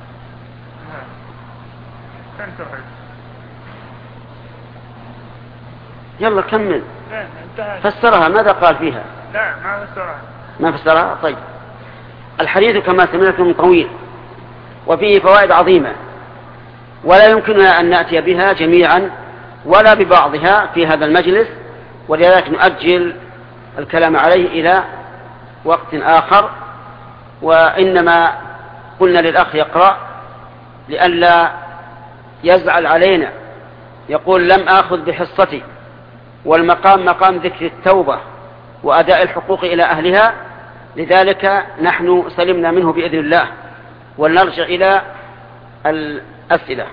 Speaker 1: يلا كمل. فسرها، ماذا قال فيها؟
Speaker 2: لا، ما فسرها.
Speaker 1: ما فسرها؟ طيب. الحديث كما سمعتم طويل وفيه فوائد عظيمة، ولا يمكننا أن نأتي بها جميعا ولا ببعضها في هذا المجلس، ولذلك نؤجل الكلام عليه إلى وقت آخر. وإنما قلنا للأخ يقرأ لئلا يزعل علينا، يقول: لم آخذ بحصتي، والمقام مقام ذكر التوبة وأداء الحقوق إلى أهلها، لذلك نحن سلمنا منه بإذن الله. ولنرجع إلى الأسئلة.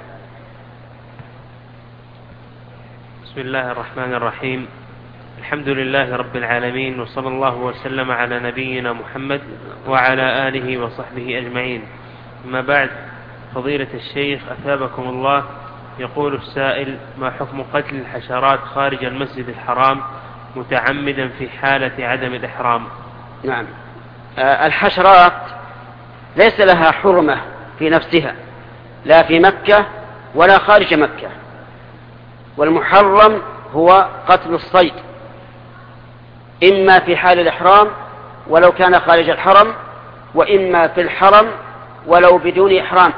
Speaker 3: بسم الله الرحمن الرحيم. الحمد لله رب العالمين، وصلى الله وسلم على نبينا محمد وعلى آله وصحبه أجمعين. أما بعد، فضيلة الشيخ أثابكم الله، يقول السائل: ما حكم قتل الحشرات خارج المسجد الحرام متعمدا في حالة عدم الإحرام؟
Speaker 1: نعم، آه الحشرات ليس لها حرمة في نفسها، لا في مكة ولا خارج مكة، والمحرم هو قتل الصيد، إما في حال الإحرام ولو كان خارج الحرم، وإما في الحرم ولو بدون إحرام.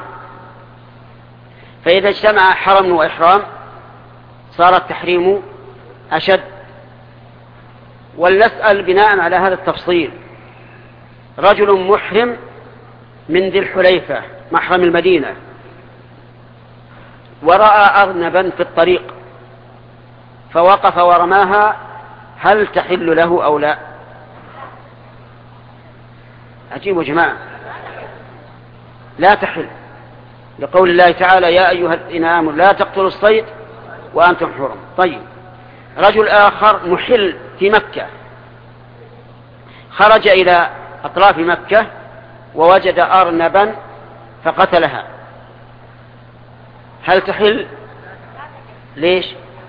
Speaker 1: فإذا اجتمع حرم وإحرام صار التحريم أشد. ولنسأل بناء على هذا التفصيل: رجل محرم من ذي الحليفة محرم المدينة ورأى أرنبا في الطريق فوقف ورماها، هل تحل له أو لا؟ عجيب يا جماعة، لا تحل، لقول الله تعالى: يا أيها الذين آمنوا لا تقتلوا الصيد وأنتم حرم. طيب، رجل آخر محل في مكة خرج إلى أطراف مكة ووجد أرنبا فقتلها، هل تحل؟ ليش؟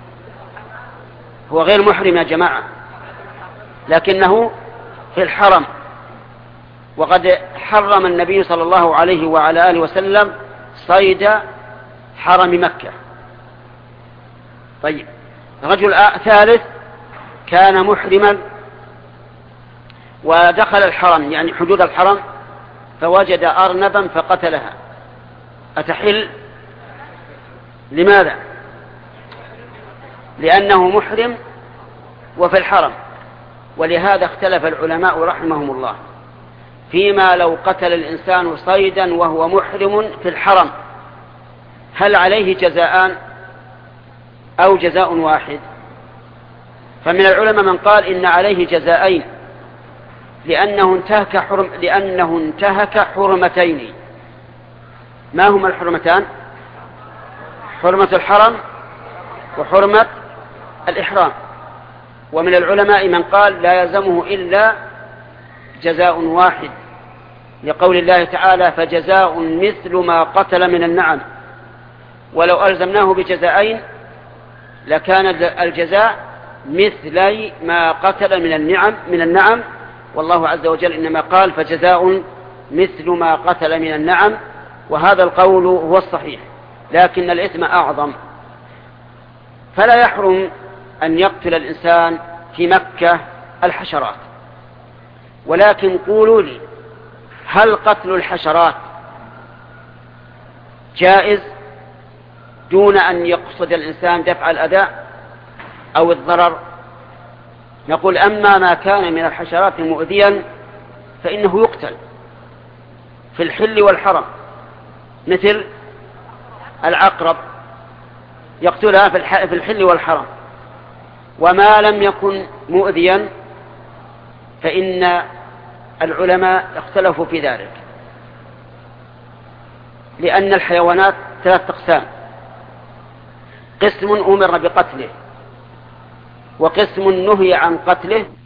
Speaker 1: هو غير محرم يا جماعة، لكنه في الحرم، وقد حرم النبي صلى الله عليه وعلى آله وسلم صيد حرم مكة. طيب، رجل ثالث كان محرما ودخل الحرم، يعني حدود الحرم، فوجد أرنبا فقتلها، أتحل؟ لماذا؟ لأنه محرم وفي الحرم. ولهذا اختلف العلماء رحمهم الله فيما لو قتل الإنسان صيدا وهو محرم في الحرم هل عليه جزاءان أو جزاء واحد؟ فمن العلماء من قال إن عليه جزاءين لأنه انتهك حرم لأنه انتهك حرمتين. ما هما الحرمتان؟ حرمة الحرم وحرمة الإحرام. ومن العلماء من قال لا يلزمه إلا جزاء واحد لقول الله تعالى فجزاء مثل ما قتل من النعم. ولو ألزمناه بجزاءين لكان الجزاء مثل ما قتل من النعم من النعم والله عز وجل إنما قال فجزاء مثل ما قتل من النعم، وهذا القول هو الصحيح، لكن الإثم أعظم. فلا يحرم أن يقتل الإنسان في مكة الحشرات، ولكن قولوا لي هل قتل الحشرات جائز دون أن يقصد الإنسان دفع الأذى أو الضرر؟ نقول أما ما كان من الحشرات مؤذيا فإنه يقتل في الحل والحرم، مثل العقرب يقتلها في الحل والحرم. وما لم يكن مؤذيا فإن العلماء اختلفوا في ذلك، لأن الحيوانات ثلاث أقسام: قسم أمر بقتله، وقسم نهي عن قتله،